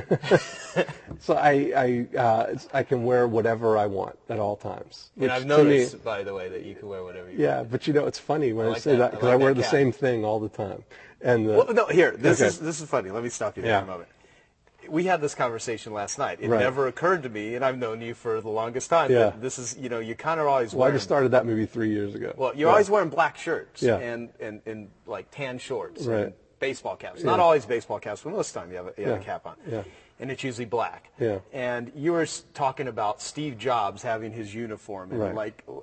so I I uh, I can wear whatever I want at all times. And which I've to noticed, me- by the way, that you can wear whatever you Yeah, want. but you know, it's funny when I I, like say that. that I because like I, wear that the cap. same thing all the time. And the, Well, no, here, this Okay. is this is funny. Let me stop you there Yeah. for a moment. We had this conversation last night. It Right. never occurred to me, and I've known you for the longest time. Yeah. That this is, you know, you kind of always well, I wearing. just started that maybe three years ago. Well, you're Yeah. always wearing black shirts Yeah. and, and, and like tan shorts Right. and baseball caps. Not Yeah. always baseball caps, but most of the time you have a, you have a Yeah. cap on. Yeah. And it's usually black. Yeah. And you were s- talking about Steve Jobs having his uniform and Right. like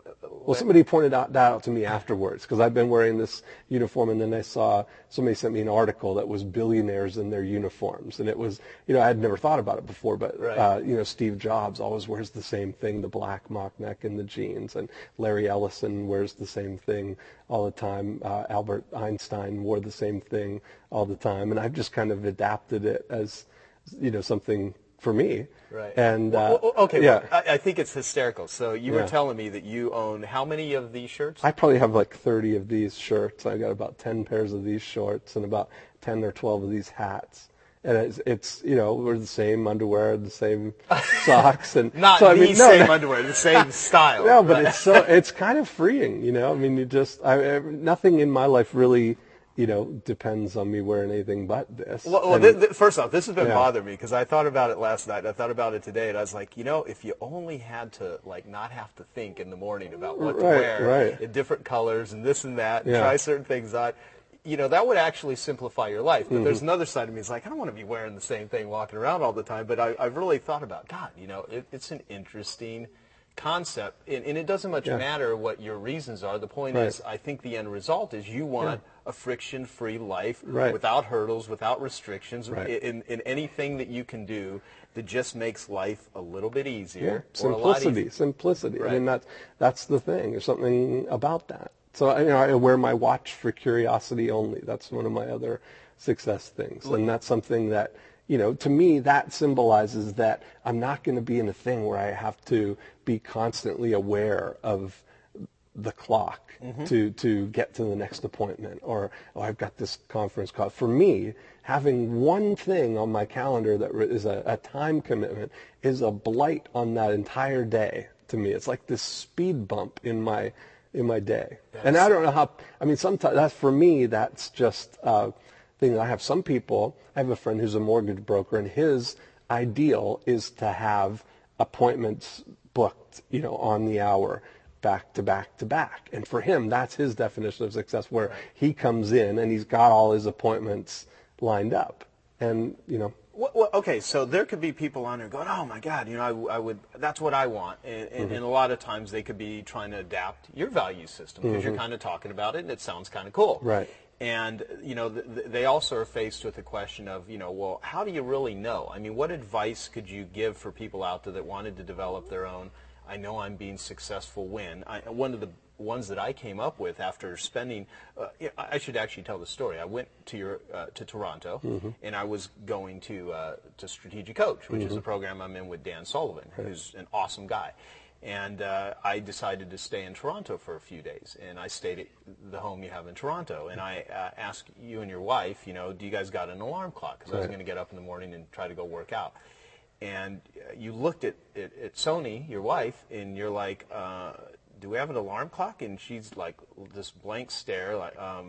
Well, somebody pointed out, that out to me afterwards because I've been wearing this uniform, and then I saw somebody sent me an article that was billionaires in their uniforms, and it was, you know, I had never thought about it before, but Right. uh, you know, Steve Jobs always wears the same thing, the black mock neck and the jeans, and Larry Ellison wears the same thing all the time. Uh, Albert Einstein wore the same thing all the time, and I've just kind of adapted it as, you know, something for me. Right. And Well, uh, well, okay, yeah. well, I, I think it's hysterical. So you were Yeah. telling me that you own how many of these shirts? I probably have like thirty of these shirts. I got about ten pairs of these shorts and about ten or twelve of these hats. And it's, it's you know, we're the same underwear, the same socks, and Not so, I the mean, no, same no, underwear, the same style. no, but right? it's so it's kind of freeing, you know. I mean, you just I, I- nothing in my life really, you know, depends on me wearing anything but this. Well, well And- th- th- first off, this has been Yeah. bothering me because I thought about it last night. I thought about it today, and I was like, you know, if you only had to like not have to think in the morning about what to Right, wear right. in different colors and this and that, and Yeah. try certain things on, you know, that would actually simplify your life. But Mm-hmm. there's another side of me. It's like I don't want to be wearing the same thing, walking around all the time. But I, I've really thought about God. You know, it, it's an interesting concept, and, and it doesn't much Yeah. matter what your reasons are. The point Right. is, I think the end result is you want a friction-free life Right. without hurdles, without restrictions, Right. in, in anything that you can do that just makes life a little bit Yeah, easier or a lot simplicity, easier. simplicity. I Right. mean, that's that's the thing. There's something about that. So you know, I wear my watch for curiosity only. That's one of my other success things, and that's something that, you know, to me, that symbolizes that I'm not going to be in a thing where I have to be constantly aware of the clock to to get to the next appointment, or oh, I've got this conference call. For me, having one thing on my calendar that re- is a, a time commitment is a blight on that entire day. To me, it's like this speed bump in my in my day. And I don't know how. I mean, sometimes that's for me. That's just uh, thing. I have some people. I have a friend who's a mortgage broker, and his ideal is to have appointments booked, you know, on the hour, back to back to back. And for him, that's his definition of success, where he comes in and he's got all his appointments lined up. And, you know, Well, well, okay, so there could be people on there going, "Oh my God, you know, I, I would. That's what I want." And, and, Mm-hmm. and a lot of times they could be trying to adapt your value system because you're kind of talking about it, and it sounds kind of cool. Mm-hmm. Right. And you know, th- th- they also are faced with the question of, you know, well, how do you really know? I mean, what advice could you give for people out there that wanted to develop their own? I know I'm being successful when I, one of the ones that I came up with after spending, uh, yeah, I should actually tell the story. I went to your uh, to Toronto, and I was going to uh, to Strategic Coach, which is a program I'm in with Dan Sullivan, who's an awesome guy. And uh, I decided to stay in Toronto for a few days, and I stayed at the home you have in Toronto. And I uh, asked you and your wife, you know, do you guys got an alarm clock? Because I was Right. going to get up in the morning and try to go work out. And uh, you looked at, at, at Sony, your wife, and you're like, uh, do we have an alarm clock? And she's like, this blank stare, like, um,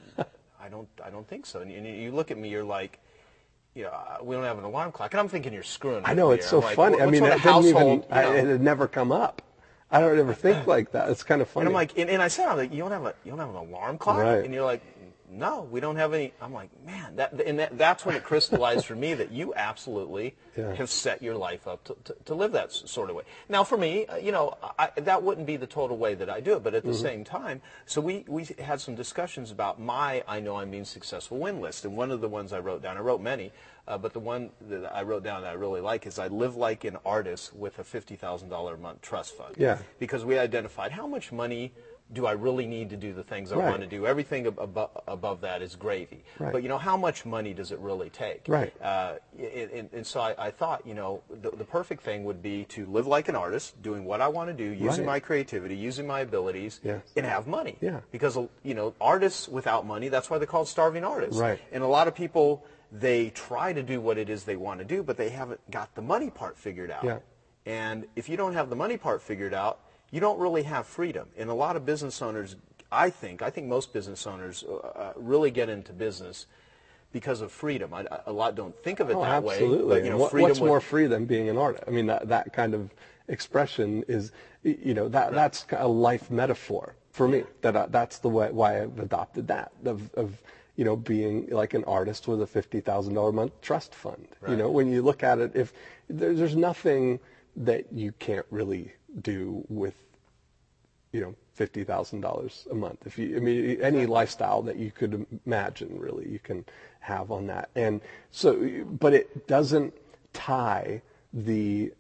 I don't, I don't think so. And, and you look at me, you're like, you know, uh, we don't have an alarm clock. And I'm thinking you're screwing I with know, me it's here. so I'm like, funny. what- I what mean, sort it of didn't even, household, I, you know? it had never come up. I don't ever think like that. It's kind of funny. And I'm like, and, and I said, I'm like, you don't have a, you don't have an alarm clock? Right. And you're like, no, we don't have any. I'm like, man, that, and that, that's when it crystallized for me that you absolutely Yeah. have set your life up to, to, to live that s- sort of way. Now, for me, uh, you know, I, that wouldn't be the total way that I do it, but at the Mm-hmm. same time, so we, we had some discussions about my I know I'm being successful win list, and one of the ones I wrote down, I wrote many, uh, but the one that I wrote down that I really like is I live like an artist with a fifty thousand dollars a month trust fund. Yeah. Because we identified how much money do I really need to do the things I Right. want to do. Everything ab- above, above that is gravy. Right. But, you know, how much money does it really take? Right. Uh, and, and, and so I, I thought, you know, the, the perfect thing would be to live like an artist, doing what I want to do, using Right. my creativity, using my abilities, Yes. and have money. Yeah. Because, you know, artists without money, that's why they're called starving artists. Right. And a lot of people, they try to do what it is they want to do, but they haven't got the money part figured out. Yeah. And if you don't have the money part figured out, you don't really have freedom. And a lot of business owners, I think, I think most business owners uh, really get into business because of freedom. I, I- a lot don't think of it Oh, that way. absolutely. But, you know, And what, freedom what's with- more free than being an artist? I mean, that, that kind of expression is, y- you know, that that's a life metaphor for me. That I, that's the way why I've adopted that of, of you know, being like an artist with a fifty thousand dollars a month trust fund. You Right. know, when you look at it, if there, there's nothing that you can't really do with you know, fifty thousand dollars a month. If you, I mean, any lifestyle that you could imagine, really, you can have on that. And so, but it doesn't tie the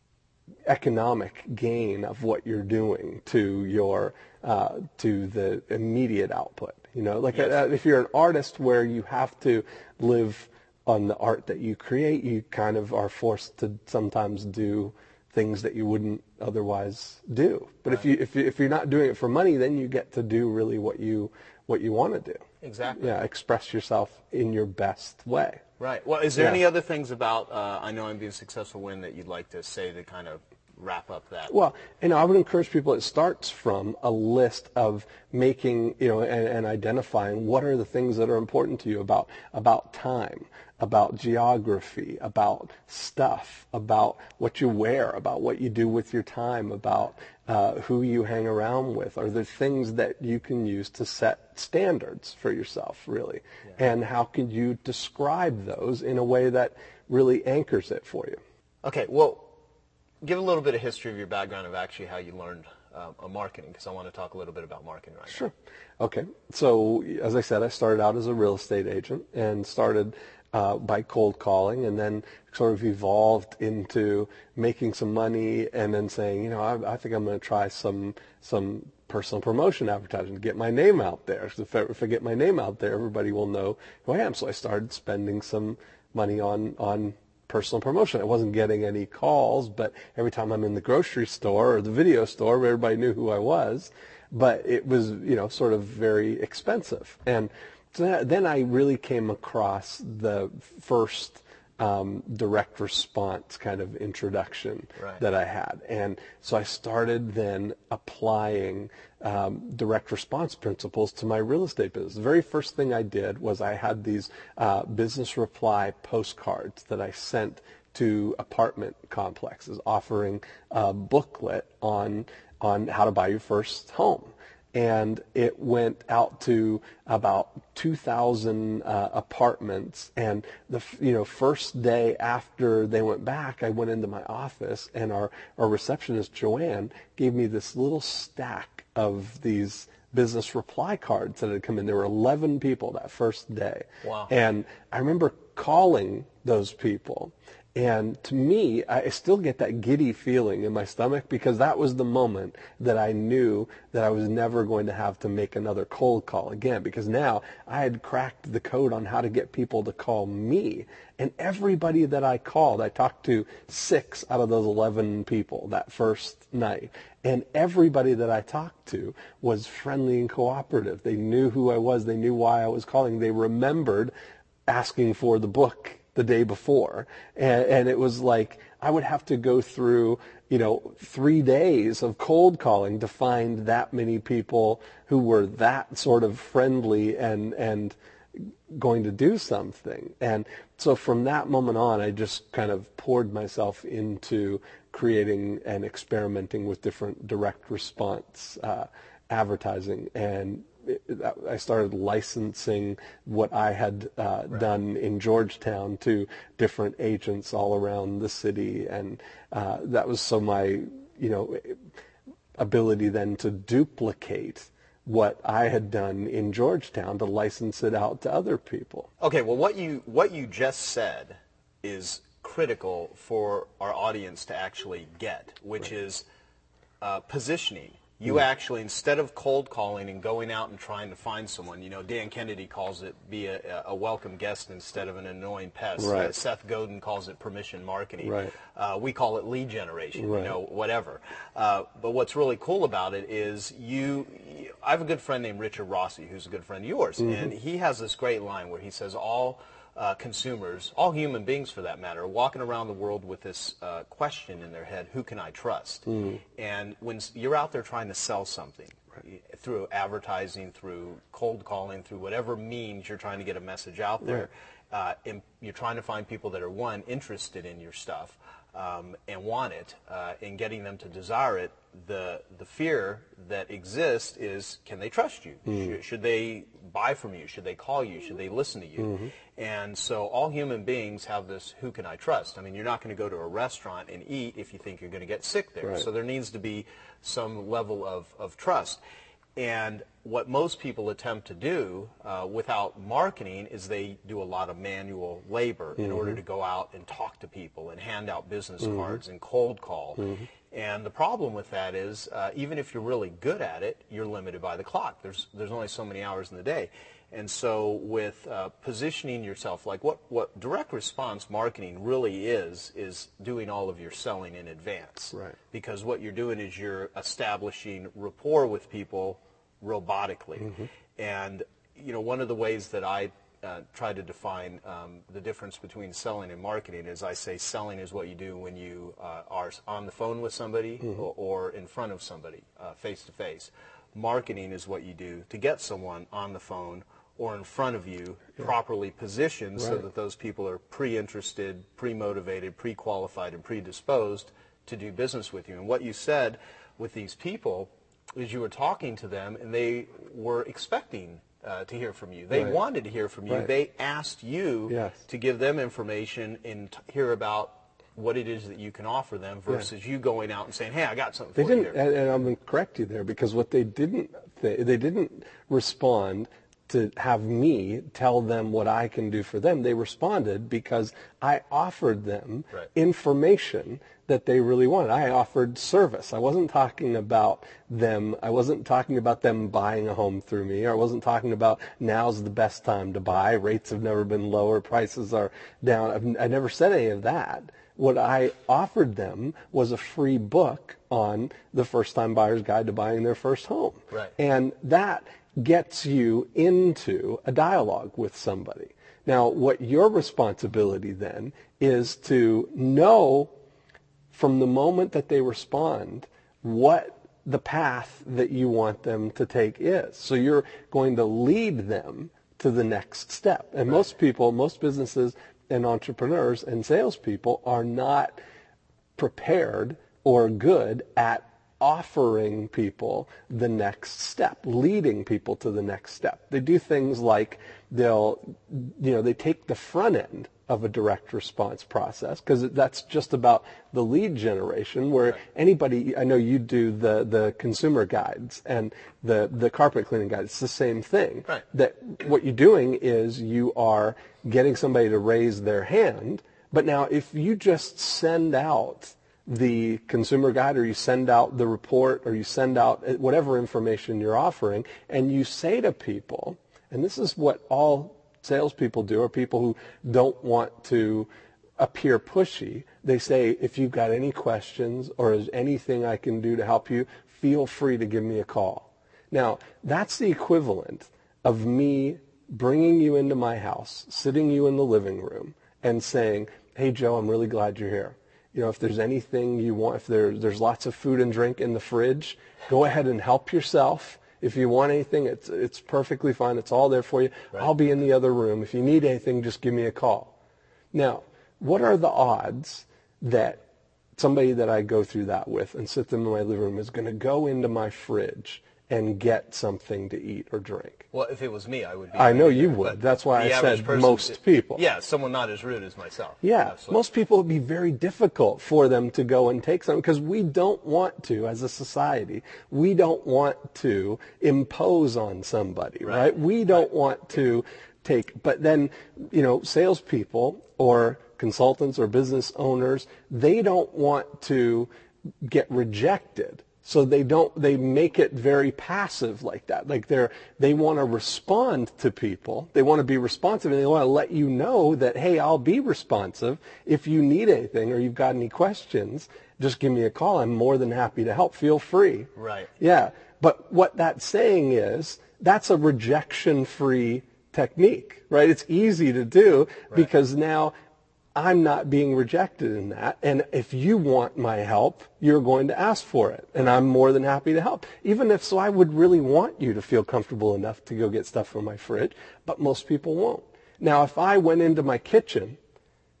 economic gain of what you're doing to your uh, to the immediate output. You know, like Yes. uh, if you're an artist where you have to live on the art that you create, you kind of are forced to sometimes do things that you wouldn't otherwise do. But Right. if you if you, if you're not doing it for money, then you get to do really what you what you want to do. Exactly. Yeah, express yourself in your best way. Right. Well, is there Yeah. any other things about uh, I Know I'm Being Successful Win that you'd like to say to kind of wrap up that? Well, you know, I would encourage people, it starts from a list of making, you know, and, and identifying what are the things that are important to you about, about time, about geography, about stuff, about what you wear, about what you do with your time, about uh, who you hang around with. Are there things that you can use to set standards for yourself, really? Yeah. And how can you describe those in a way that really anchors it for you? Okay. Well, give a little bit of history of your background of actually how you learned um, uh, marketing, because I want to talk a little bit about marketing right Sure. Okay. So, as I said, I started out as a real estate agent and started uh, by cold calling, and then sort of evolved into making some money and then saying, you know, I, I think I'm going to try some some personal promotion advertising to get my name out there. So if I, if I get my name out there, everybody will know who I am. So I started spending some money on on personal promotion. I wasn't getting any calls, but every time I'm in the grocery store or the video store, everybody knew who I was. But it was, you know, sort of very expensive. And so that, then I really came across the first um, direct response kind of introduction Right. that I had. And so I started then applying um, direct response principles to my real estate business. The very first thing I did was I had these uh, business reply postcards that I sent to apartment complexes offering a booklet on on how to buy your first home. And it went out to about two thousand uh, apartments. And the f- you know first day after they went back, I went into my office, and our, our receptionist, Joanne, gave me this little stack of these business reply cards that had come in. There were eleven people that first day. Wow. And I remember calling those people. And to me, I still get that giddy feeling in my stomach, because that was the moment that I knew that I was never going to have to make another cold call again, because now I had cracked the code on how to get people to call me. And everybody that I called, I talked to six out of those eleven people that first night. And everybody that I talked to was friendly and cooperative. They knew who I was. They knew why I was calling. They remembered asking for the book the day before. And, and it was like I would have to go through, you know, three days of cold calling to find that many people who were that sort of friendly and, and going to do something. And so from that moment on, I just kind of poured myself into creating and experimenting with different direct response uh, advertising. And I started licensing what I had uh, Right. done in Georgetown to different agents all around the city, and uh, that was so my, you know, ability then to duplicate what I had done in Georgetown to license it out to other people. Okay, well, what you what you just said is critical for our audience to actually get, which Right. is uh, positioning. You actually, instead of cold calling and going out and trying to find someone, you know, Dan Kennedy calls it be a, a welcome guest instead of an annoying pest. Right. Uh, Seth Godin calls it permission marketing. Right. Uh, we call it lead generation, Right. you know, whatever. Uh, but what's really cool about it is you, you, I have a good friend named Richard Rossi, who's a good friend of yours, Mm-hmm. and he has this great line where he says all Uh, consumers, all human beings for that matter, are walking around the world with this uh, question in their head: who can I trust? Mm. And when s- you're out there trying to sell something, y- through advertising, through cold calling, through whatever means you're trying to get a message out there, uh, and you're trying to find people that are, one, interested in your stuff, um, and want it, uh, and getting them to desire it, the the fear that exists is, can they trust you? Mm. Should, should they buy from you? Should they call you? Should they listen to you? Mm-hmm. And so all human beings have this, who can I trust? I mean, you're not going to go to a restaurant and eat if you think you're going to get sick there. Right. So there needs to be some level of, of trust. And what most people attempt to do uh, without marketing is they do a lot of manual labor mm-hmm. in order to go out and talk to people and hand out business mm-hmm. cards and cold call. Mm-hmm. And the problem with that is, uh, even if you're really good at it, you're limited by the clock. There's there's only so many hours in the day. And so with uh, positioning yourself, like what, what direct response marketing really is, is doing all of your selling in advance. Right. Because what you're doing is you're establishing rapport with people robotically. Mm-hmm. And, you know, one of the ways that I uh, try to define um, the difference between selling and marketing is, I say selling is what you do when you uh, are on the phone with somebody mm-hmm. or, or in front of somebody, uh, face to face. Marketing is what you do to get someone on the phone or in front of you, yeah. properly positioned right. so that those people are pre-interested, pre-motivated, pre-qualified, and predisposed to do business with you. And what you said with these people is you were talking to them and they were expecting uh, to hear from you. They right. wanted to hear from you. Right. They asked you yes. to give them information and t- hear about what it is that you can offer them versus yeah. you going out and saying, hey, I got something they for didn't, you there. And, and I'm going to correct you there, because what they didn't, they, they didn't respond to have me tell them what I can do for them. They responded because I offered them right. information that they really wanted. I offered service. I wasn't talking about them. I wasn't talking about them buying a home through me. Or I wasn't talking about now's the best time to buy. Rates have never been lower. Prices are down. I've, I never said any of that. What I offered them was a free book on the first-time buyer's guide to buying their first home. Right. And that gets you into a dialogue with somebody. Now, what your responsibility then is to know from the moment that they respond what the path that you want them to take is. So you're going to lead them to the next step. And right. most people, most businesses and entrepreneurs and salespeople are not prepared or good at offering people the next step, leading people to the next step. They do things like they'll, you know, they take the front end of a direct response process, because that's just about the lead generation, where right. anybody, I know you do the, the consumer guides and the, the carpet cleaning guide. It's the same thing. Right. That what you're doing is you are getting somebody to raise their hand, but now if you just send out the consumer guide, or you send out the report, or you send out whatever information you're offering, and you say to people, and this is what all salespeople do, or people who don't want to appear pushy, they say, if you've got any questions or is anything I can do to help you, feel free to give me a call. Now, that's the equivalent of me bringing you into my house, sitting you in the living room, and saying, hey, Joe, I'm really glad you're here. You know, if there's anything you want, if there, there's lots of food and drink in the fridge, go ahead and help yourself. If you want anything, it's it's perfectly fine. It's all there for you. Right. I'll be in the other room. If you need anything, just give me a call. Now, what are the odds that somebody that I go through that with and sit them in my living room is going to go into my fridge and get something to eat or drink? Well, if it was me, I would be. I know you would. That's why I said person, most people. Yeah, someone not as rude as myself. Yeah, Absolutely. Most people, it would be very difficult for them to go and take something, because we don't want to, as a society, we don't want to impose on somebody, right? right? We don't right. want to take, but then, you know, salespeople or consultants or business owners, they don't want to get rejected. So they don't, they make it very passive like that. Like they're, they want to respond to people. They want to be responsive, and they want to let you know that, hey, I'll be responsive. If you need anything or you've got any questions, just give me a call. I'm more than happy to help. Feel free. Right. Yeah. But what that's saying is that's a rejection-free technique, right? It's easy to do right. because now I'm not being rejected in that. And if you want my help, you're going to ask for it. And I'm more than happy to help. Even if so, I would really want you to feel comfortable enough to go get stuff from my fridge, but most people won't. Now, if I went into my kitchen,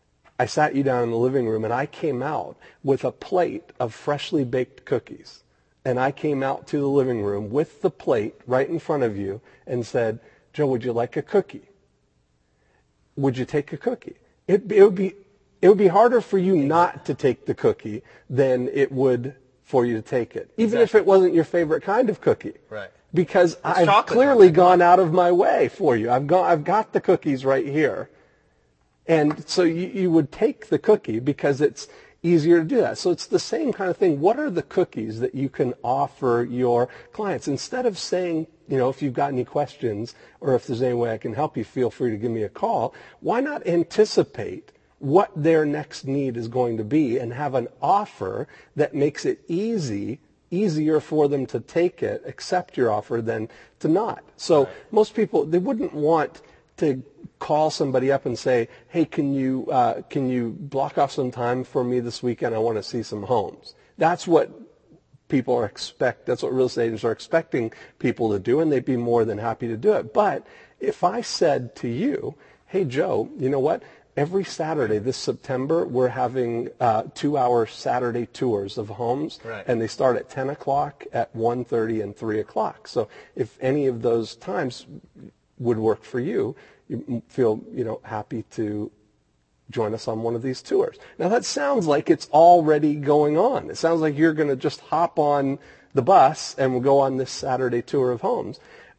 I sat you down in the living room, and I came out with a plate of freshly baked cookies. And I came out to the living room with the plate right in front of you and said, Joe, would you like a cookie? Would you take a cookie? It, it would be it would be harder for you not to take the cookie than it would for you to take it, even exactly. if it wasn't your favorite kind of cookie. Right. Because it's I've clearly gone out of my way for you. I've gone. I've got the cookies right here, and so you, you would take the cookie because it's easier to do that. So it's the same kind of thing. What are the cookies that you can offer your clients? Instead of saying, you know, if you've got any questions or if there's any way I can help you, feel free to give me a call. Why not anticipate what their next need is going to be and have an offer that makes it easy, easier for them to take it, accept your offer than to not. So right. most people, they wouldn't want to call somebody up and say, hey, can you uh, can you block off some time for me this weekend? I want to see some homes. That's what people are expect. That's what real estate agents are expecting people to do, and they'd be more than happy to do it. But if I said to you, hey, Joe, you know what? Every Saturday this September, we're having uh, two-hour Saturday tours of homes, right. and they start at ten o'clock, at one thirty, and three o'clock. So if any of those times would work for you, you feel, you know, happy to join us on one of these tours. Now that sounds like it's already going on. It sounds like you're going to just hop on the bus and we'll go on this Saturday tour of homes.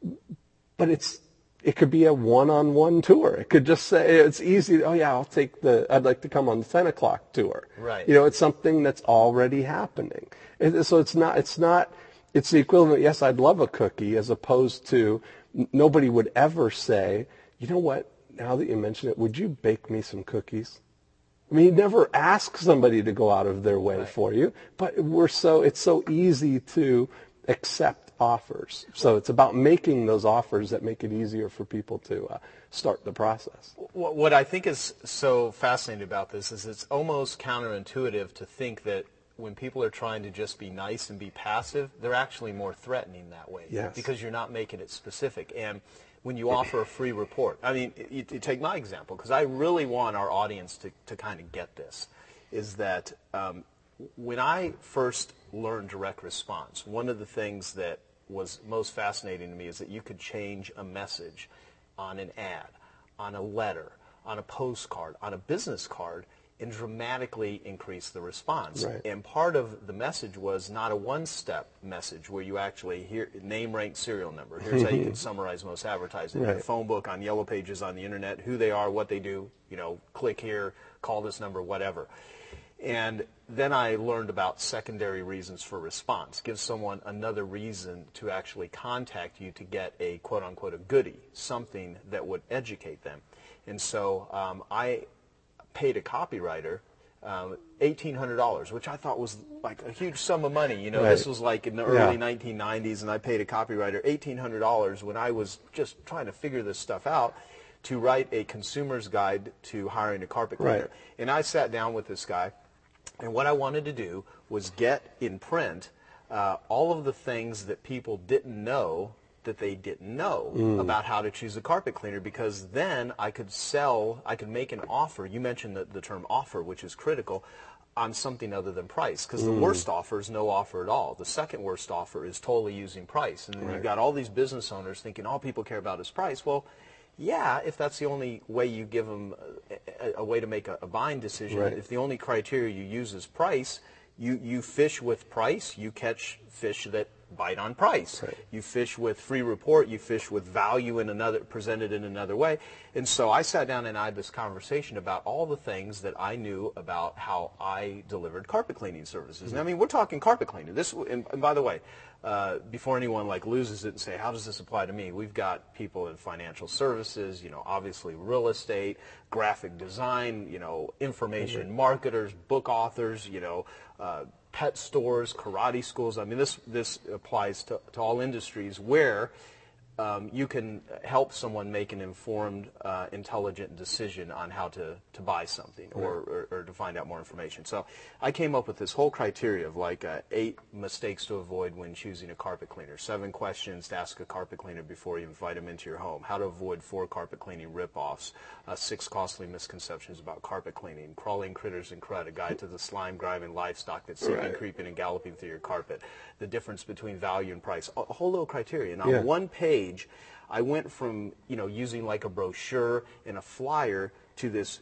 But it's it could be a one-on-one tour. It could just say, it's easy. Oh yeah, I'll take the, I'd like to come on the ten o'clock tour. Right. You know, it's something that's already happening. So it's not, it's not, it's the equivalent, yes, I'd love a cookie, as opposed to nobody would ever say, you know what, now that you mention it, would you bake me some cookies? I mean, you never ask somebody to go out of their way right. for you, but we're so, it's so easy to accept offers. So it's about making those offers that make it easier for people to uh, start the process. What I think is so fascinating about this is it's almost counterintuitive to think that when people are trying to just be nice and be passive, they're actually more threatening that way. Yes. Because you're not making it specific. And when you offer a free report, I mean, you, you take my example, because I really want our audience to, to kind of get this, is that um, when I first learned direct response, one of the things that was most fascinating to me is that you could change a message on an ad, on a letter, on a postcard, on a business card, and dramatically increase the response. Right. And part of the message was not a one-step message where you actually hear name, rank, serial number. Here's how you can summarize most advertising. Right. In a phone book, on yellow pages, on the internet, who they are, what they do, you know, click here, call this number, whatever. And then I learned about secondary reasons for response. Give someone another reason to actually contact you to get a quote-unquote a goodie, something that would educate them. And so um, I paid a copywriter um, eighteen hundred dollars, which I thought was like a huge sum of money. You know, right. This was like in the early yeah. nineteen nineties, and I paid a copywriter eighteen hundred dollars when I was just trying to figure this stuff out to write a consumer's guide to hiring a carpet cleaner. Right. And I sat down with this guy, and what I wanted to do was get in print uh, all of the things that people didn't know that they didn't know mm. about how to choose a carpet cleaner, because then I could sell, I could make an offer. You mentioned the, the term offer, which is critical, on something other than price, because mm. the worst offer is no offer at all. The second worst offer is totally using price. And then right. you've got all these business owners thinking all people care about is price. Well, yeah, if that's the only way you give them a, a, a way to make a, a buying decision, right. if the only criteria you use is price, you, you fish with price, you catch fish that bite on price. Right. You fish with free report, you fish with value in another, presented in another way. And so I sat down and I had this conversation about all the things that I knew about how I delivered carpet cleaning services. Mm-hmm. And I mean, we're talking carpet cleaning. This, and, and by the way, uh, before anyone like loses it and say, how does this apply to me? We've got people in financial services, you know, obviously real estate, graphic design, you know, information mm-hmm. marketers, book authors, you know, uh, pet stores, karate schools. I mean, this this applies to, to all industries where um, you can help someone make an informed, uh, intelligent decision on how to, to buy something or, or, or to find out more information. So I came up with this whole criteria of like uh, eight mistakes to avoid when choosing a carpet cleaner, seven questions to ask a carpet cleaner before you invite them into your home, how to avoid four carpet cleaning rip-offs, uh, six costly misconceptions about carpet cleaning, crawling critters and crud, a guide to the slime, grime, and livestock that's seeping, Right. creeping, and galloping through your carpet, the difference between value and price, a whole little criteria. And on Yeah. one page, I went from, you know, using like a brochure and a flyer to this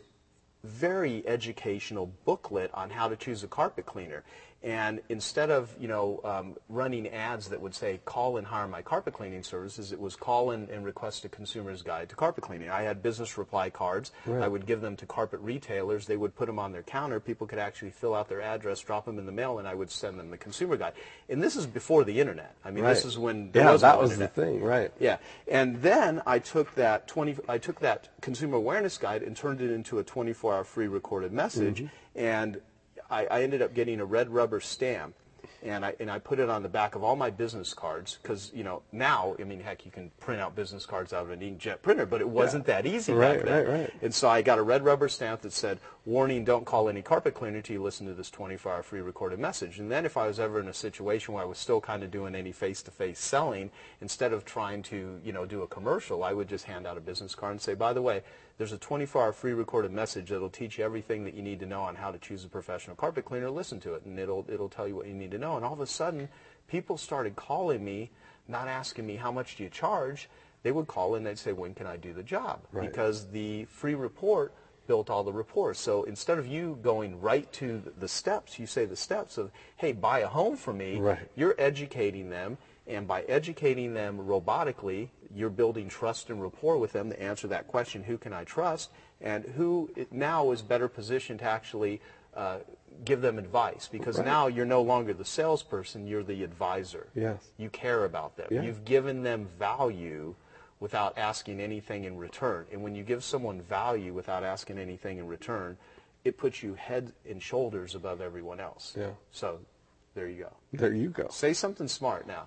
very educational booklet on how to choose a carpet cleaner. And instead of, you know, um, running ads that would say, call and hire my carpet cleaning services, it was call in and request a consumer's guide to carpet cleaning. I had business reply cards. Right. I would give them to carpet retailers. They would put them on their counter. People could actually fill out their address, drop them in the mail, and I would send them the consumer guide. And this is before the internet. I mean, Right. this is when there Yeah, was that no was internet. the thing, right. Yeah, and then I took that twenty. I took that consumer awareness guide and turned it into a twenty-four hour free recorded message, Mm-hmm. and I, I ended up getting a red rubber stamp, and I and I put it on the back of all my business cards because you know now I mean heck you can print out business cards out of an inkjet printer, but it wasn't that easy Right, back then. right, right. And so I got a red rubber stamp that said, warning, don't call any carpet cleaner until you listen to this twenty-four hour free recorded message. And then if I was ever in a situation where I was still kind of doing any face-to-face selling, instead of trying to, you know, do a commercial, I would just hand out a business card and say, by the way, there's a twenty-four hour free recorded message that'll teach you everything that you need to know on how to choose a professional carpet cleaner. Listen to it, and it'll it'll tell you what you need to know. And all of a sudden, people started calling me, not asking me how much do you charge. They would call and they'd say, when can I do the job? Right. Because the free report built all the reports. So instead of you going right to the steps, you say the steps of, hey, buy a home for me. Right. You're educating them, and by educating them robotically, you're building trust and rapport with them to answer that question, who can I trust? And who now is better positioned to actually uh, give them advice? Because Right. now you're no longer the salesperson, you're the advisor. Yes. You care about them. Yeah. You've given them value without asking anything in return. And when you give someone value without asking anything in return, it puts you head and shoulders above everyone else. Yeah. So there you go. There you go. Say something smart now.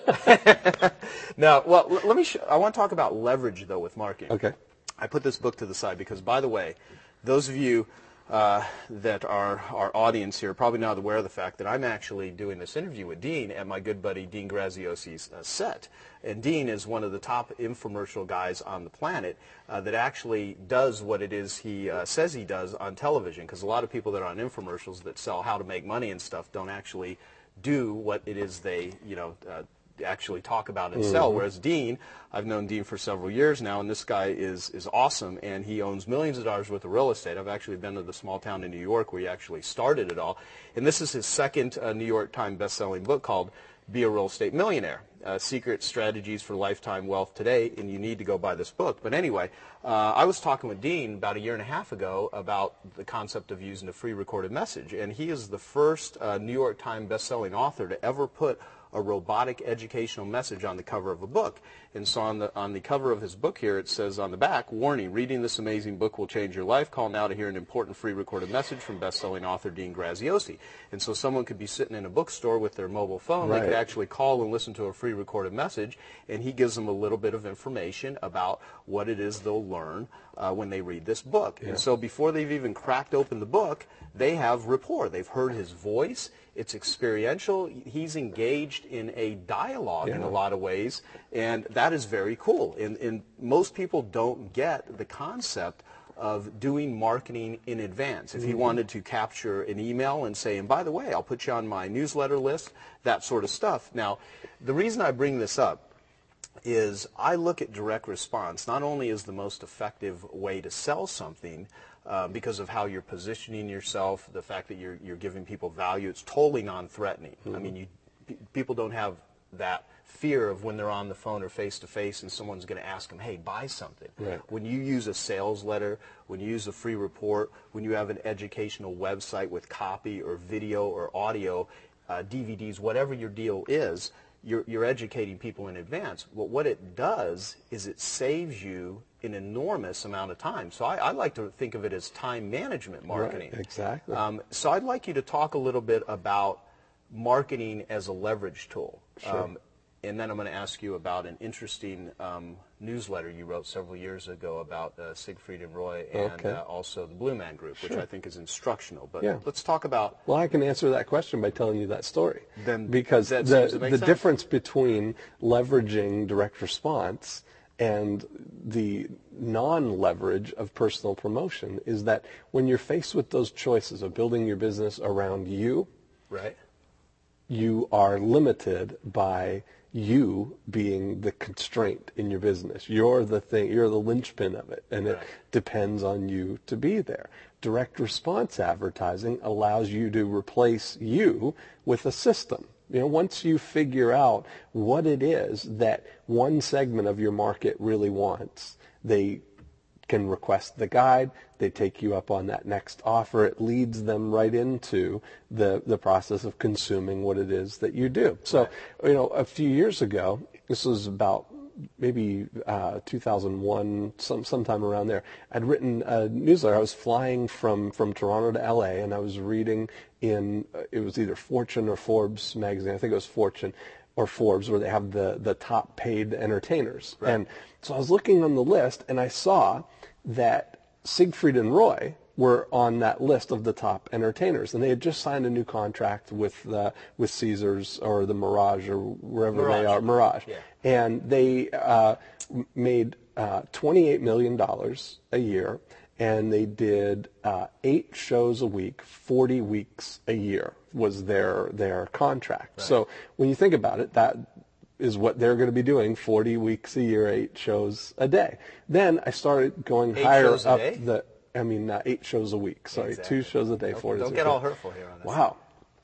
Now, well, l- let me. Sh- I want to talk about leverage though with marketing. Okay. I put this book to the side because, by the way, those of you uh, that are our audience here are probably not aware of the fact that I'm actually doing this interview with Dean at my good buddy Dean Graziosi's uh, set. And Dean is one of the top infomercial guys on the planet uh, that actually does what it is he uh, says he does on television. Because a lot of people that are on infomercials that sell how to make money and stuff don't actually do what it is they, you know, uh, actually talk about and sell. Whereas Dean, I've known Dean for several years now, and this guy is is awesome, and he owns millions of dollars worth of real estate. I've actually been to the small town in New York where he actually started it all, and this is his second uh, New York Times best-selling book called Be a Real Estate Millionaire, uh, Secret Strategies for Lifetime Wealth Today, and you need to go buy this book. But anyway, uh, I was talking with Dean about a year and a half ago about the concept of using a free recorded message, and he is the first uh, New York Times best-selling author to ever put a robotic educational message on the cover of a book. And so on the on the cover of his book here, it says on the back, warning, reading this amazing book will change your life. Call now to hear an important free recorded message from best-selling author Dean Graziosi. And so someone could be sitting in a bookstore with their mobile phone. Right. They could actually call and listen to a free recorded message, and he gives them a little bit of information about what it is they'll learn uh, when they read this book. Yeah. And so before they've even cracked open the book, they have rapport. They've heard his voice. It's experiential. He's engaged in a dialogue in Yeah. a lot of ways, and that is very cool. And, and most people don't get the concept of doing marketing in advance. If he Mm-hmm. wanted to capture an email and say, and by the way, I'll put you on my newsletter list, that sort of stuff. Now, the reason I bring this up is I look at direct response not only as the most effective way to sell something, uh, because of how you're positioning yourself, the fact that you're you're giving people value. It's totally non-threatening. Mm-hmm. I mean, you p- people don't have that fear of when they're on the phone or face to face and someone's going to ask them, hey, buy something. Right. When you use a sales letter, when you use a free report, when you have an educational website with copy or video or audio, uh, D V Ds, whatever your deal is, You're, you're educating people in advance. Well, what it does is it saves you an enormous amount of time. So I, I like to think of it as time management marketing. Right, exactly. Um, so I'd like you to talk a little bit about marketing as a leverage tool. Sure. Um, and then I'm going to ask you about an interesting um, newsletter you wrote several years ago about uh, Siegfried and Roy, and Okay. uh, also the Blue Man Group, which Sure. I think is instructional. But Yeah. let's talk about. Well, I can answer that question by telling you that story. Then because that the seems to make the sense. difference between leveraging direct response and the non-leverage of personal promotion is that when you're faced with those choices of building your business around you, Right. you are limited by you being the constraint in your business. You're the thing, you're the linchpin of it, and Right. it depends on you to be there. Direct response advertising allows you to replace you with a system. You know, once you figure out what it is that one segment of your market really wants, they can request the guide, they take you up on that next offer. It leads them right into the, the process of consuming what it is that you do. So, you know, a few years ago, this was about maybe uh, two thousand one, some sometime around there, I'd written a newsletter. I was flying from, from Toronto to L A, and I was reading in, uh, it was either Fortune or Forbes magazine, I think it was Fortune, or Forbes, where they have the, the top paid entertainers. Right. And so I was looking on the list, and I saw that Siegfried and Roy were on that list of the top entertainers, and they had just signed a new contract with the, with Caesars or the Mirage or wherever Mirage. they are, Mirage, Yeah. and they uh, m- made uh, twenty-eight million dollars a year, and they did uh, eight shows a week, forty weeks a year was their their contract. Right. So when you think about it, that is what they're going to be doing, forty weeks a year, eight shows a day. Then I started going Eight higher shows a up day? the, I mean, uh, eight shows a week. Sorry, Exactly. two shows a day, Don't, four days don't a get week. all hurtful here on this. Wow.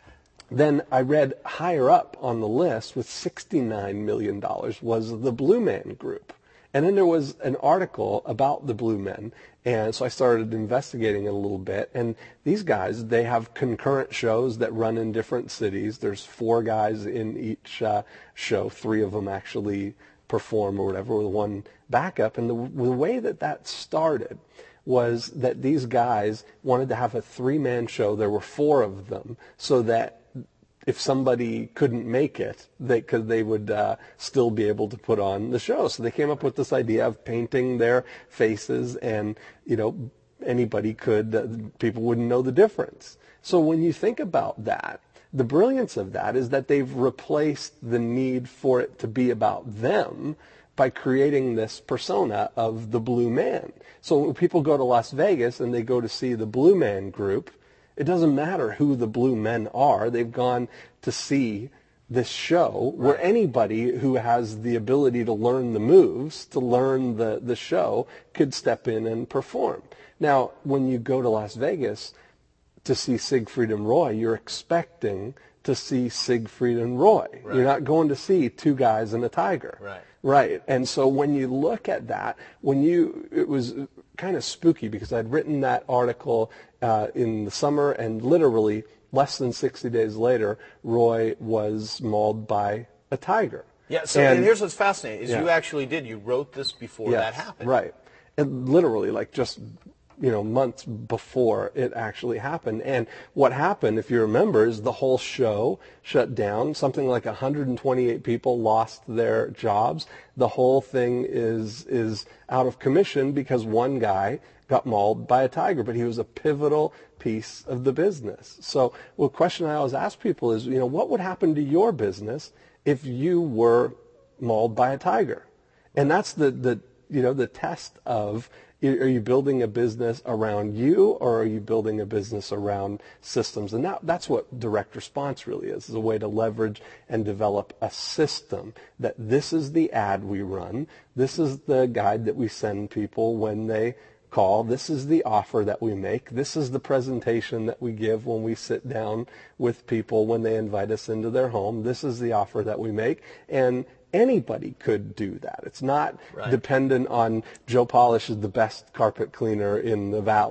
Then I read higher up on the list with sixty-nine million dollars was the Blue Man Group. And then there was an article about the Blue Men, and so I started investigating it a little bit. And these guys, they have concurrent shows that run in different cities. There's four guys in each uh, show. Three of them actually perform or whatever with one backup. And the, the way that that started was that these guys wanted to have a three-man show. There were four of them, so that if somebody couldn't make it, they could they would uh, still be able to put on the show. So they came up with this idea of painting their faces, and you know anybody could, uh, people wouldn't know the difference. So when you think about that, the brilliance of that is that they've replaced the need for it to be about them by creating this persona of the Blue Man. So when people go to Las Vegas and they go to see the Blue Man Group, it doesn't matter who the Blue Men are. They've gone to see this show where anybody who has the ability to learn the moves, to learn the, the show, could step in and perform. Now, when you go to Las Vegas to see Siegfried and Roy, you're expecting to see Siegfried and Roy. Right. You're not going to see two guys and a tiger. Right. Right. And so when you look at that, when you, it was kind of spooky because I'd written that article uh, in the summer, and literally less than sixty days later, Roy was mauled by a tiger. Yeah, so And- and here's what's fascinating, is Yeah. you actually did, you wrote this before Yes, that happened. Right. And literally, like just, you know, months before it actually happened. And what happened, if you remember, is the whole show shut down. Something like one hundred twenty-eight people lost their jobs. The whole thing is is out of commission because one guy got mauled by a tiger, but he was a pivotal piece of the business. So well, the question I always ask people is, you know, what would happen to your business if you were mauled by a tiger? And that's the, the you know, the test of, are you building a business around you, or are you building a business around systems? And that, that's what direct response really is, is a way to leverage and develop a system that this is the ad we run, this is the guide that we send people when they call, this is the offer that we make, this is the presentation that we give when we sit down with people when they invite us into their home, this is the offer that we make, and anybody could do that. It's not Right. dependent on Joe Polish is the best carpet cleaner in the valley.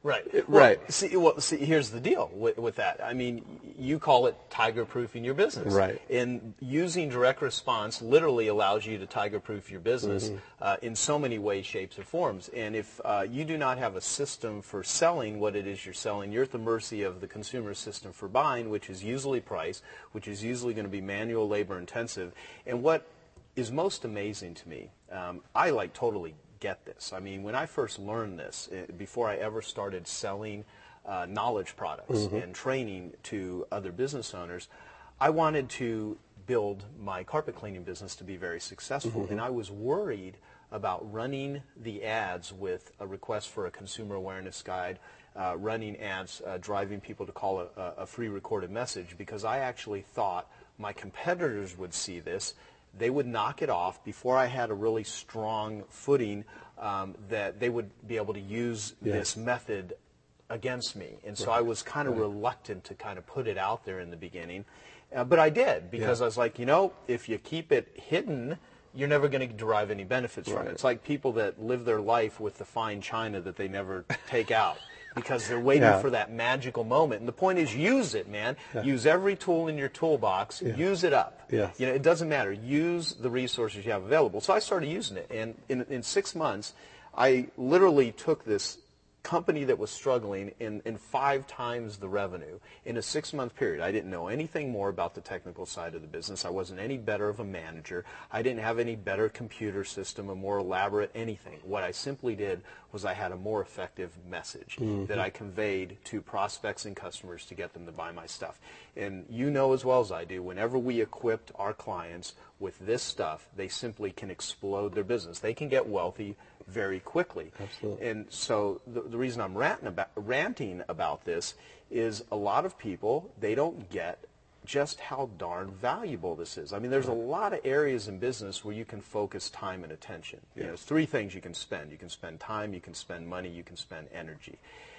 Right. It- Well, right. See, well, see, here's the deal with, with that. I mean, you call it tiger-proofing your business. Right. And using direct response literally allows you to tiger-proof your business Mm-hmm. uh, in so many ways, shapes, or forms. And if uh, you do not have a system for selling what it is you're selling, you're at the mercy of the consumer system for buying, which is usually price, which is usually going to be manual labor intensive. And what is most amazing to me, um, I like totally get this. I mean, when I first learned this, uh, before I ever started selling uh, knowledge products Mm-hmm. and training to other business owners, I wanted to build my carpet cleaning business to be very successful. Mm-hmm. And I was worried about running the ads with a request for a consumer awareness guide, uh, running ads, uh, driving people to call a, a free recorded message, because I actually thought my competitors would see this. They would knock it off before I had a really strong footing, um, that they would be able to use Yes. this method against me. And so I was kind of Right. reluctant to kind of put it out there in the beginning. Uh, but I did, because Yeah. I was like, you know, if you keep it hidden, you're never going to derive any benefits from Right. it. It's like people that live their life with the fine china that they never take out, because they're waiting Yeah. for that magical moment. And the point is, use it, man. Use every tool in your toolbox. Use it up. Yes. You know, it doesn't matter. Use the resources you have available. So I started using it, and in, in six months, I literally took this company that was struggling in, in five times the revenue in a six-month period. I didn't know anything more about the technical side of the business. I wasn't any better of a manager. I didn't have any better computer system, a more elaborate anything. What I simply did was I had a more effective message Mm-hmm. that I conveyed to prospects and customers to get them to buy my stuff. And you know as well as I do, whenever we equipped our clients with this stuff, they simply can explode their business. They can get wealthy very quickly. Absolutely. And so the, the reason I'm ranting about, ranting about this is a lot of people, they don't get just how darn valuable this is. I mean, there's a lot of areas in business where you can focus time and attention. You know, there's three things you can spend. You can spend time, you can spend money, you can spend energy.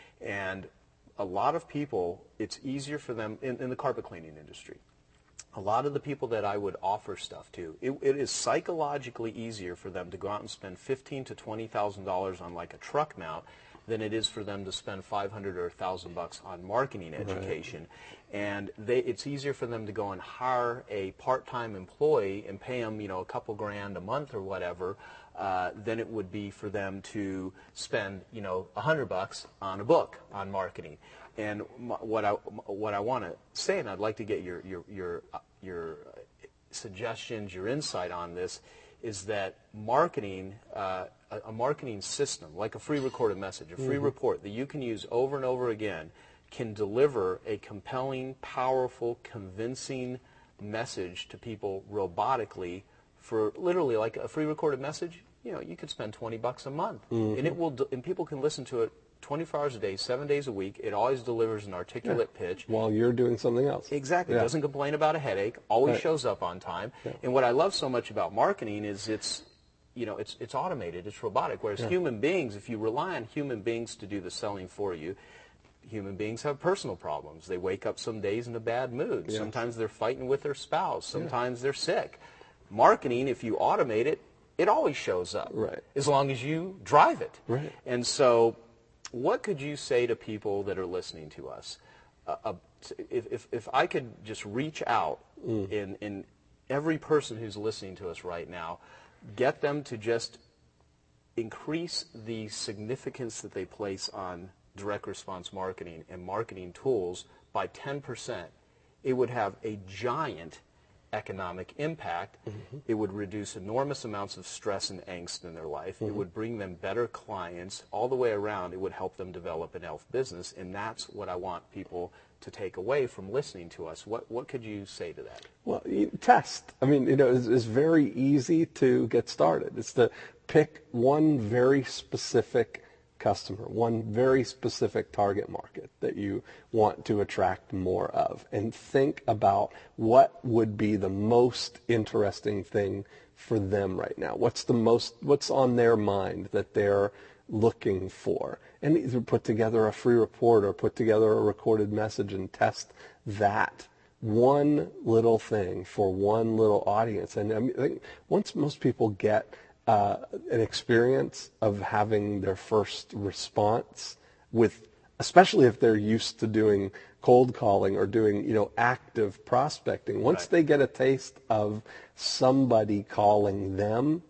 And a lot of people, it's easier for them in, in the carpet cleaning industry. A lot of the people that I would offer stuff to, it, it is psychologically easier for them to go out and spend fifteen to twenty thousand dollars on like a truck mount than it is for them to spend five hundred or a thousand bucks on marketing education. And they, it's easier for them to go and hire a part-time employee and pay them, you know, a couple grand a month or whatever, uh, than it would be for them to spend, you know, a hundred bucks on a book on marketing. And m- what I what I want to say, and I'd like to get your your your uh, your suggestions, your insight on this, is that marketing, uh, a, a marketing system like a free recorded message, a free Mm-hmm. report that you can use over and over again, can deliver a compelling, powerful, convincing message to people robotically for literally like a free recorded message. You know, you could spend twenty bucks a month, Mm-hmm. and it will, de- and people can listen to it twenty-four hours a day, seven days a week. It always delivers an articulate pitch. While you're doing something else. Exactly. Yeah. Doesn't complain about a headache. Always Right. shows up on time. Yeah. And what I love so much about marketing is it's, you know, it's it's automated. It's robotic. Whereas Yeah. human beings, if you rely on human beings to do the selling for you, human beings have personal problems. They wake up some days in a bad mood. Yes. Sometimes they're fighting with their spouse. Sometimes they're sick. Marketing, if you automate it, it always shows up. Right. As long as you drive it. Right. And so what could you say to people that are listening to us? Uh, uh, if, if, if I could just reach out Mm. in, in every person who's listening to us right now, get them to just increase the significance that they place on direct response marketing and marketing tools by ten percent, it would have a giant economic impact. Mm-hmm. It would reduce enormous amounts of stress and angst in their life. Mm-hmm. It would bring them better clients all the way around. It would help them develop an elf business, and that's what I want people to take away from listening to us. What what could you say to that? Well, you test. I mean, you know, it's, it's very easy to get started. It's to pick one very specific customer, one very specific target market that you want to attract more of, and think about what would be the most interesting thing for them right now. What's the most, what's on their mind that they're looking for, and either put together a free report or put together a recorded message and test that one little thing for one little audience. And I mean, I think once most people get uh, an experience of having their first response with especially if they're used to doing cold calling or doing, you know, active prospecting. Once Right. they get a taste of somebody calling them,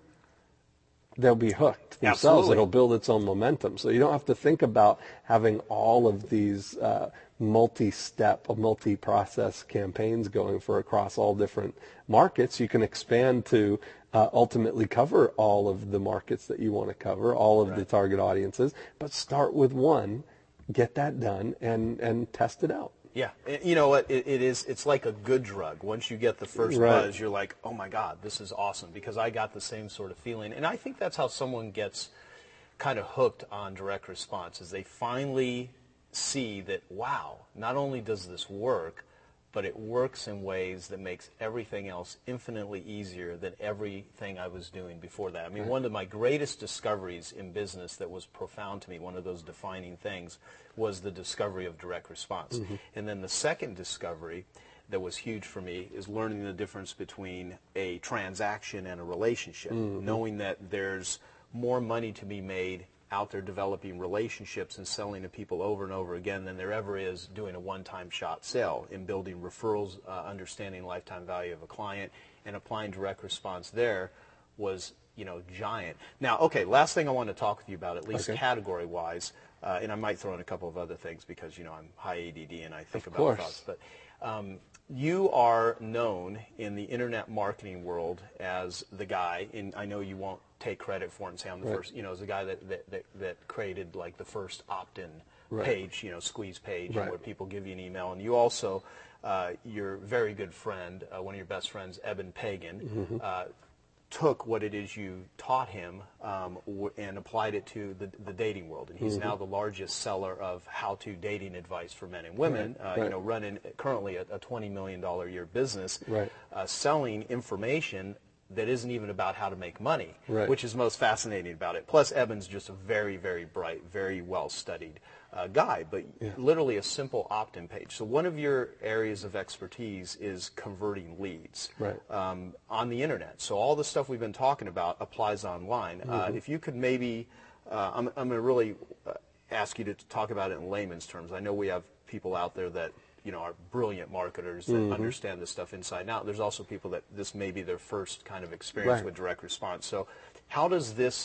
they'll be hooked themselves. Absolutely. It'll build its own momentum. So you don't have to think about having all of these uh, multi-step, multi-process campaigns going for across all different markets. You can expand to uh, ultimately cover all of the markets that you want to cover, all of Right. the target audiences, but start with one, get that done, and, and test it out. Yeah, it- you know what? It, it is. It's like a good drug. Once you get the first Right. buzz, you're like, "Oh my God, this is awesome!" Because I got the same sort of feeling, and I think that's how someone gets kind of hooked on direct response. Is they finally see that, wow, not only does this work, but it works in ways that makes everything else infinitely easier than everything I was doing before that. I mean, one of my greatest discoveries in business that was profound to me, one of those defining things, was the discovery of direct response. Mm-hmm. And then the second discovery that was huge for me is learning the difference between a transaction and a relationship, mm-hmm. knowing that there's more money to be made out there developing relationships and selling to people over and over again than there ever is doing a one-time shot sale, in building referrals, uh, understanding lifetime value of a client, and applying direct response there was, you know, giant. Now, okay, last thing I want to talk with you about, at least Okay. category-wise, uh, and I might throw in a couple of other things because, you know, I'm high A D D and I think Of about course. thoughts, but um, you are known in the internet marketing world as the guy, and I know you won't take credit for it and say I'm the Right. first, you know, as the guy that, that, that, that created like the first opt-in Right. page, you know, squeeze page, Right. where people give you an email. And you also, uh, your very good friend, uh, one of your best friends, Eben Pagan, Mm-hmm. uh, took what it is you taught him um, w- and applied it to the, the dating world. And he's Mm-hmm. now the largest seller of how-to dating advice for men and women, Right. uh, Right. you know, running currently a, a twenty million dollars a year business, Right. uh, selling information that isn't even about how to make money, Right. which is most fascinating about it. Plus, Eben's just a very, very bright, very well-studied uh, guy, but Yeah. literally a simple opt-in page. So one of your areas of expertise is converting leads Right. um, on the internet. So all the stuff we've been talking about applies online. Mm-hmm. Uh, if you could maybe, uh, I'm, I'm going to really uh, ask you to talk about it in layman's terms. I know we have people out there that, you know, are brilliant marketers that Mm-hmm. understand this stuff inside and out. There's also people that this may be their first kind of experience Right. with direct response. So how does this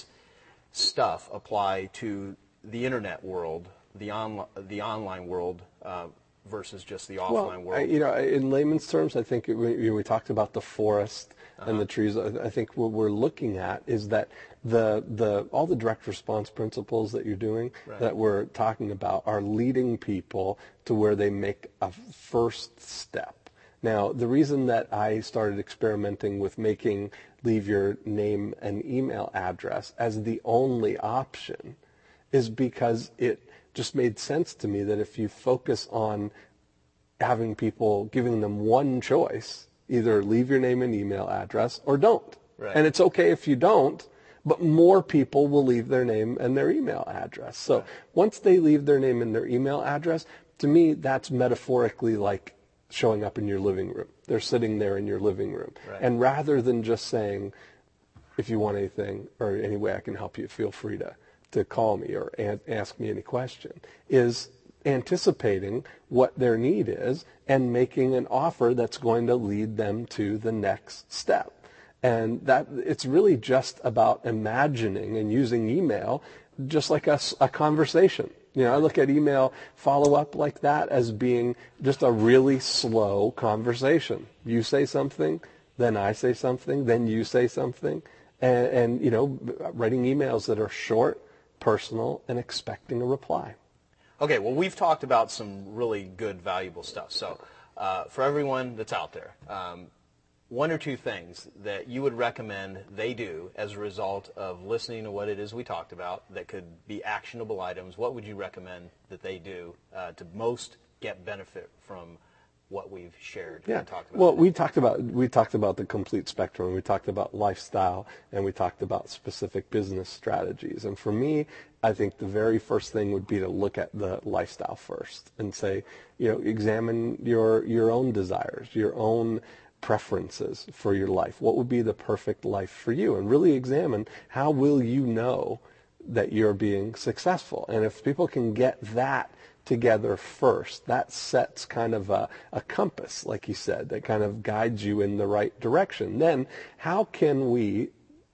stuff apply to the internet world, the, on, the online world, uh, versus just the offline Well, world? I, you know, in layman's terms, I think it, we, we talked about the forest Uh-huh. and the trees. I, I think what we're looking at is that the the all the direct response principles that you're doing, Right. that we're talking about, are leading people to where they make a first step. Now, the reason that I started experimenting with making leave your name and email address as the only option is because it just made sense to me that if you focus on having people, giving them one choice, either leave your name and email address or don't. Right. And it's okay if you don't, but more people will leave their name and their email address. So Right. once they leave their name and their email address, to me, that's metaphorically like showing up in your living room. They're sitting there in your living room. Right. And rather than just saying, if you want anything or any way I can help you, feel free to, to call me or a- ask me any question, is anticipating what their need is and making an offer that's going to lead them to the next step. And that it's really just about imagining and using email just like a, s- a conversation. You know, I look at email follow-up like that as being just a really slow conversation. You say something, then I say something, then you say something. And, and you know, writing emails that are short, personal, and expecting a reply. Okay, well, we've talked about some really good, valuable stuff. So uh, for everyone that's out there, um, one or two things that you would recommend they do as a result of listening to what it is we talked about that could be actionable items, what would you recommend that they do uh, to most get benefit from what we've shared Yeah. and talked about? Well, today? we talked about we talked about the complete spectrum. We talked about lifestyle, and we talked about specific business strategies. And for me, I think the very first thing would be to look at the lifestyle first and say, you know, examine your your own desires, your own preferences for your life. What would be the perfect life for you? And really examine how will you know that you're being successful. And if people can get that together first. That sets kind of a, a compass, like you said, that kind of guides you in the right direction. Then how can we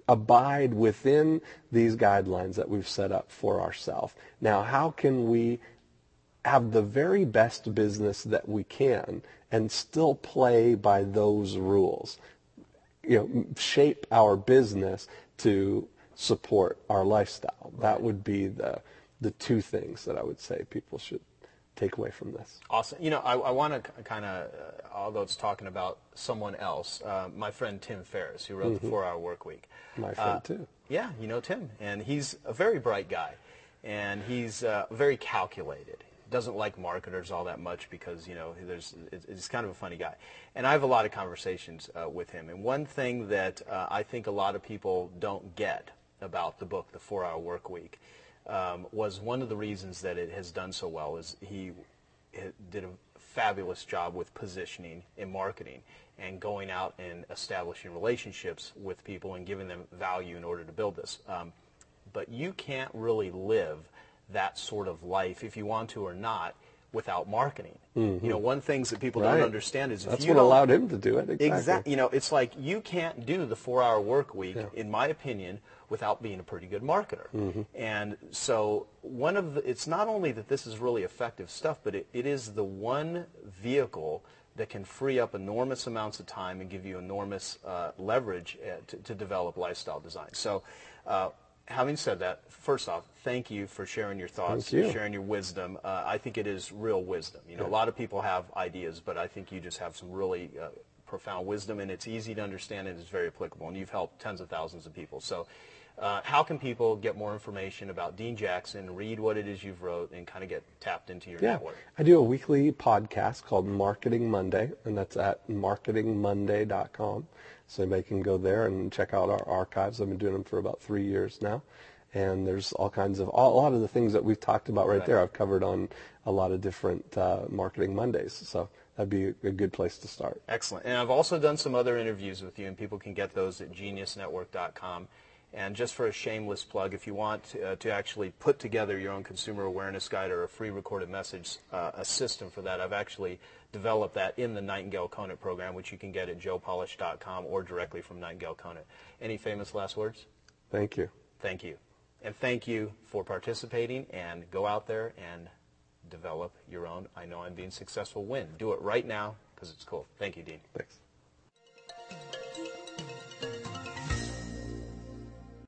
abide within these guidelines that we've set up for ourselves? Now, how can we have the very best business that we can and still play by those rules? You know, shape our business to support our lifestyle. Right. That would be the the two things that I would say people should take away from this. Awesome. You know, I, I want to kind of, uh, although it's talking about someone else, uh, my friend Tim Ferriss, who wrote mm-hmm. the four-Hour Workweek. My friend, uh, too. Yeah, you know Tim. And he's a very bright guy. And he's uh, very calculated. Doesn't like marketers all that much because, you know, there's it's kind of a funny guy. And I have a lot of conversations uh, with him. And one thing that uh, I think a lot of people don't get about the book, The four-Hour Workweek, Um, was one of the reasons that it has done so well is he did a fabulous job with positioning and marketing and going out and establishing relationships with people and giving them value in order to build this. Um, but you can't really live that sort of life, if you want to or not, without marketing. Mm-hmm. You know, one of the things that people right. don't understand is if that's you what allowed him to do it. Exactly. Exactly. You know, it's like you can't do the four-hour work week, yeah. in my opinion, without being a pretty good marketer. Mm-hmm. And so one of the, it's not only that this is really effective stuff, but it, it is the one vehicle that can free up enormous amounts of time and give you enormous uh, leverage uh, to, to develop lifestyle design. So uh, having said that, first off, thank you for sharing your thoughts, Thank you. sharing your wisdom. Uh, I think it is real wisdom. You know, yeah. a lot of people have ideas, but I think you just have some really uh, profound wisdom, and it's easy to understand and it's very applicable, and you've helped tens of thousands of people. So uh, how can people get more information about Dean Jackson, read what it is you've wrote, and kind of get tapped into your yeah. network? I do a weekly podcast called Marketing Monday, and that's at marketing monday dot com. So anybody can go there and check out our archives. I've been doing them for about three years now. And there's all kinds of, all, a lot of the things that we've talked about right, right. there I've covered on a lot of different uh, Marketing Mondays. So that'd be a, a good place to start. Excellent. And I've also done some other interviews with you, and people can get those at genius network dot com. And just for a shameless plug, if you want to, uh, to actually put together your own consumer awareness guide or a free recorded message, uh, a system for that, I've actually developed that in the Nightingale Conant program, which you can get at joe polish dot com or directly from Nightingale Conant. Any famous last words? Thank you. Thank you. And thank you for participating, and go out there and develop your own I Know I'm Being Successful win. Do it right now because it's cool. Thank you, Dean. Thanks.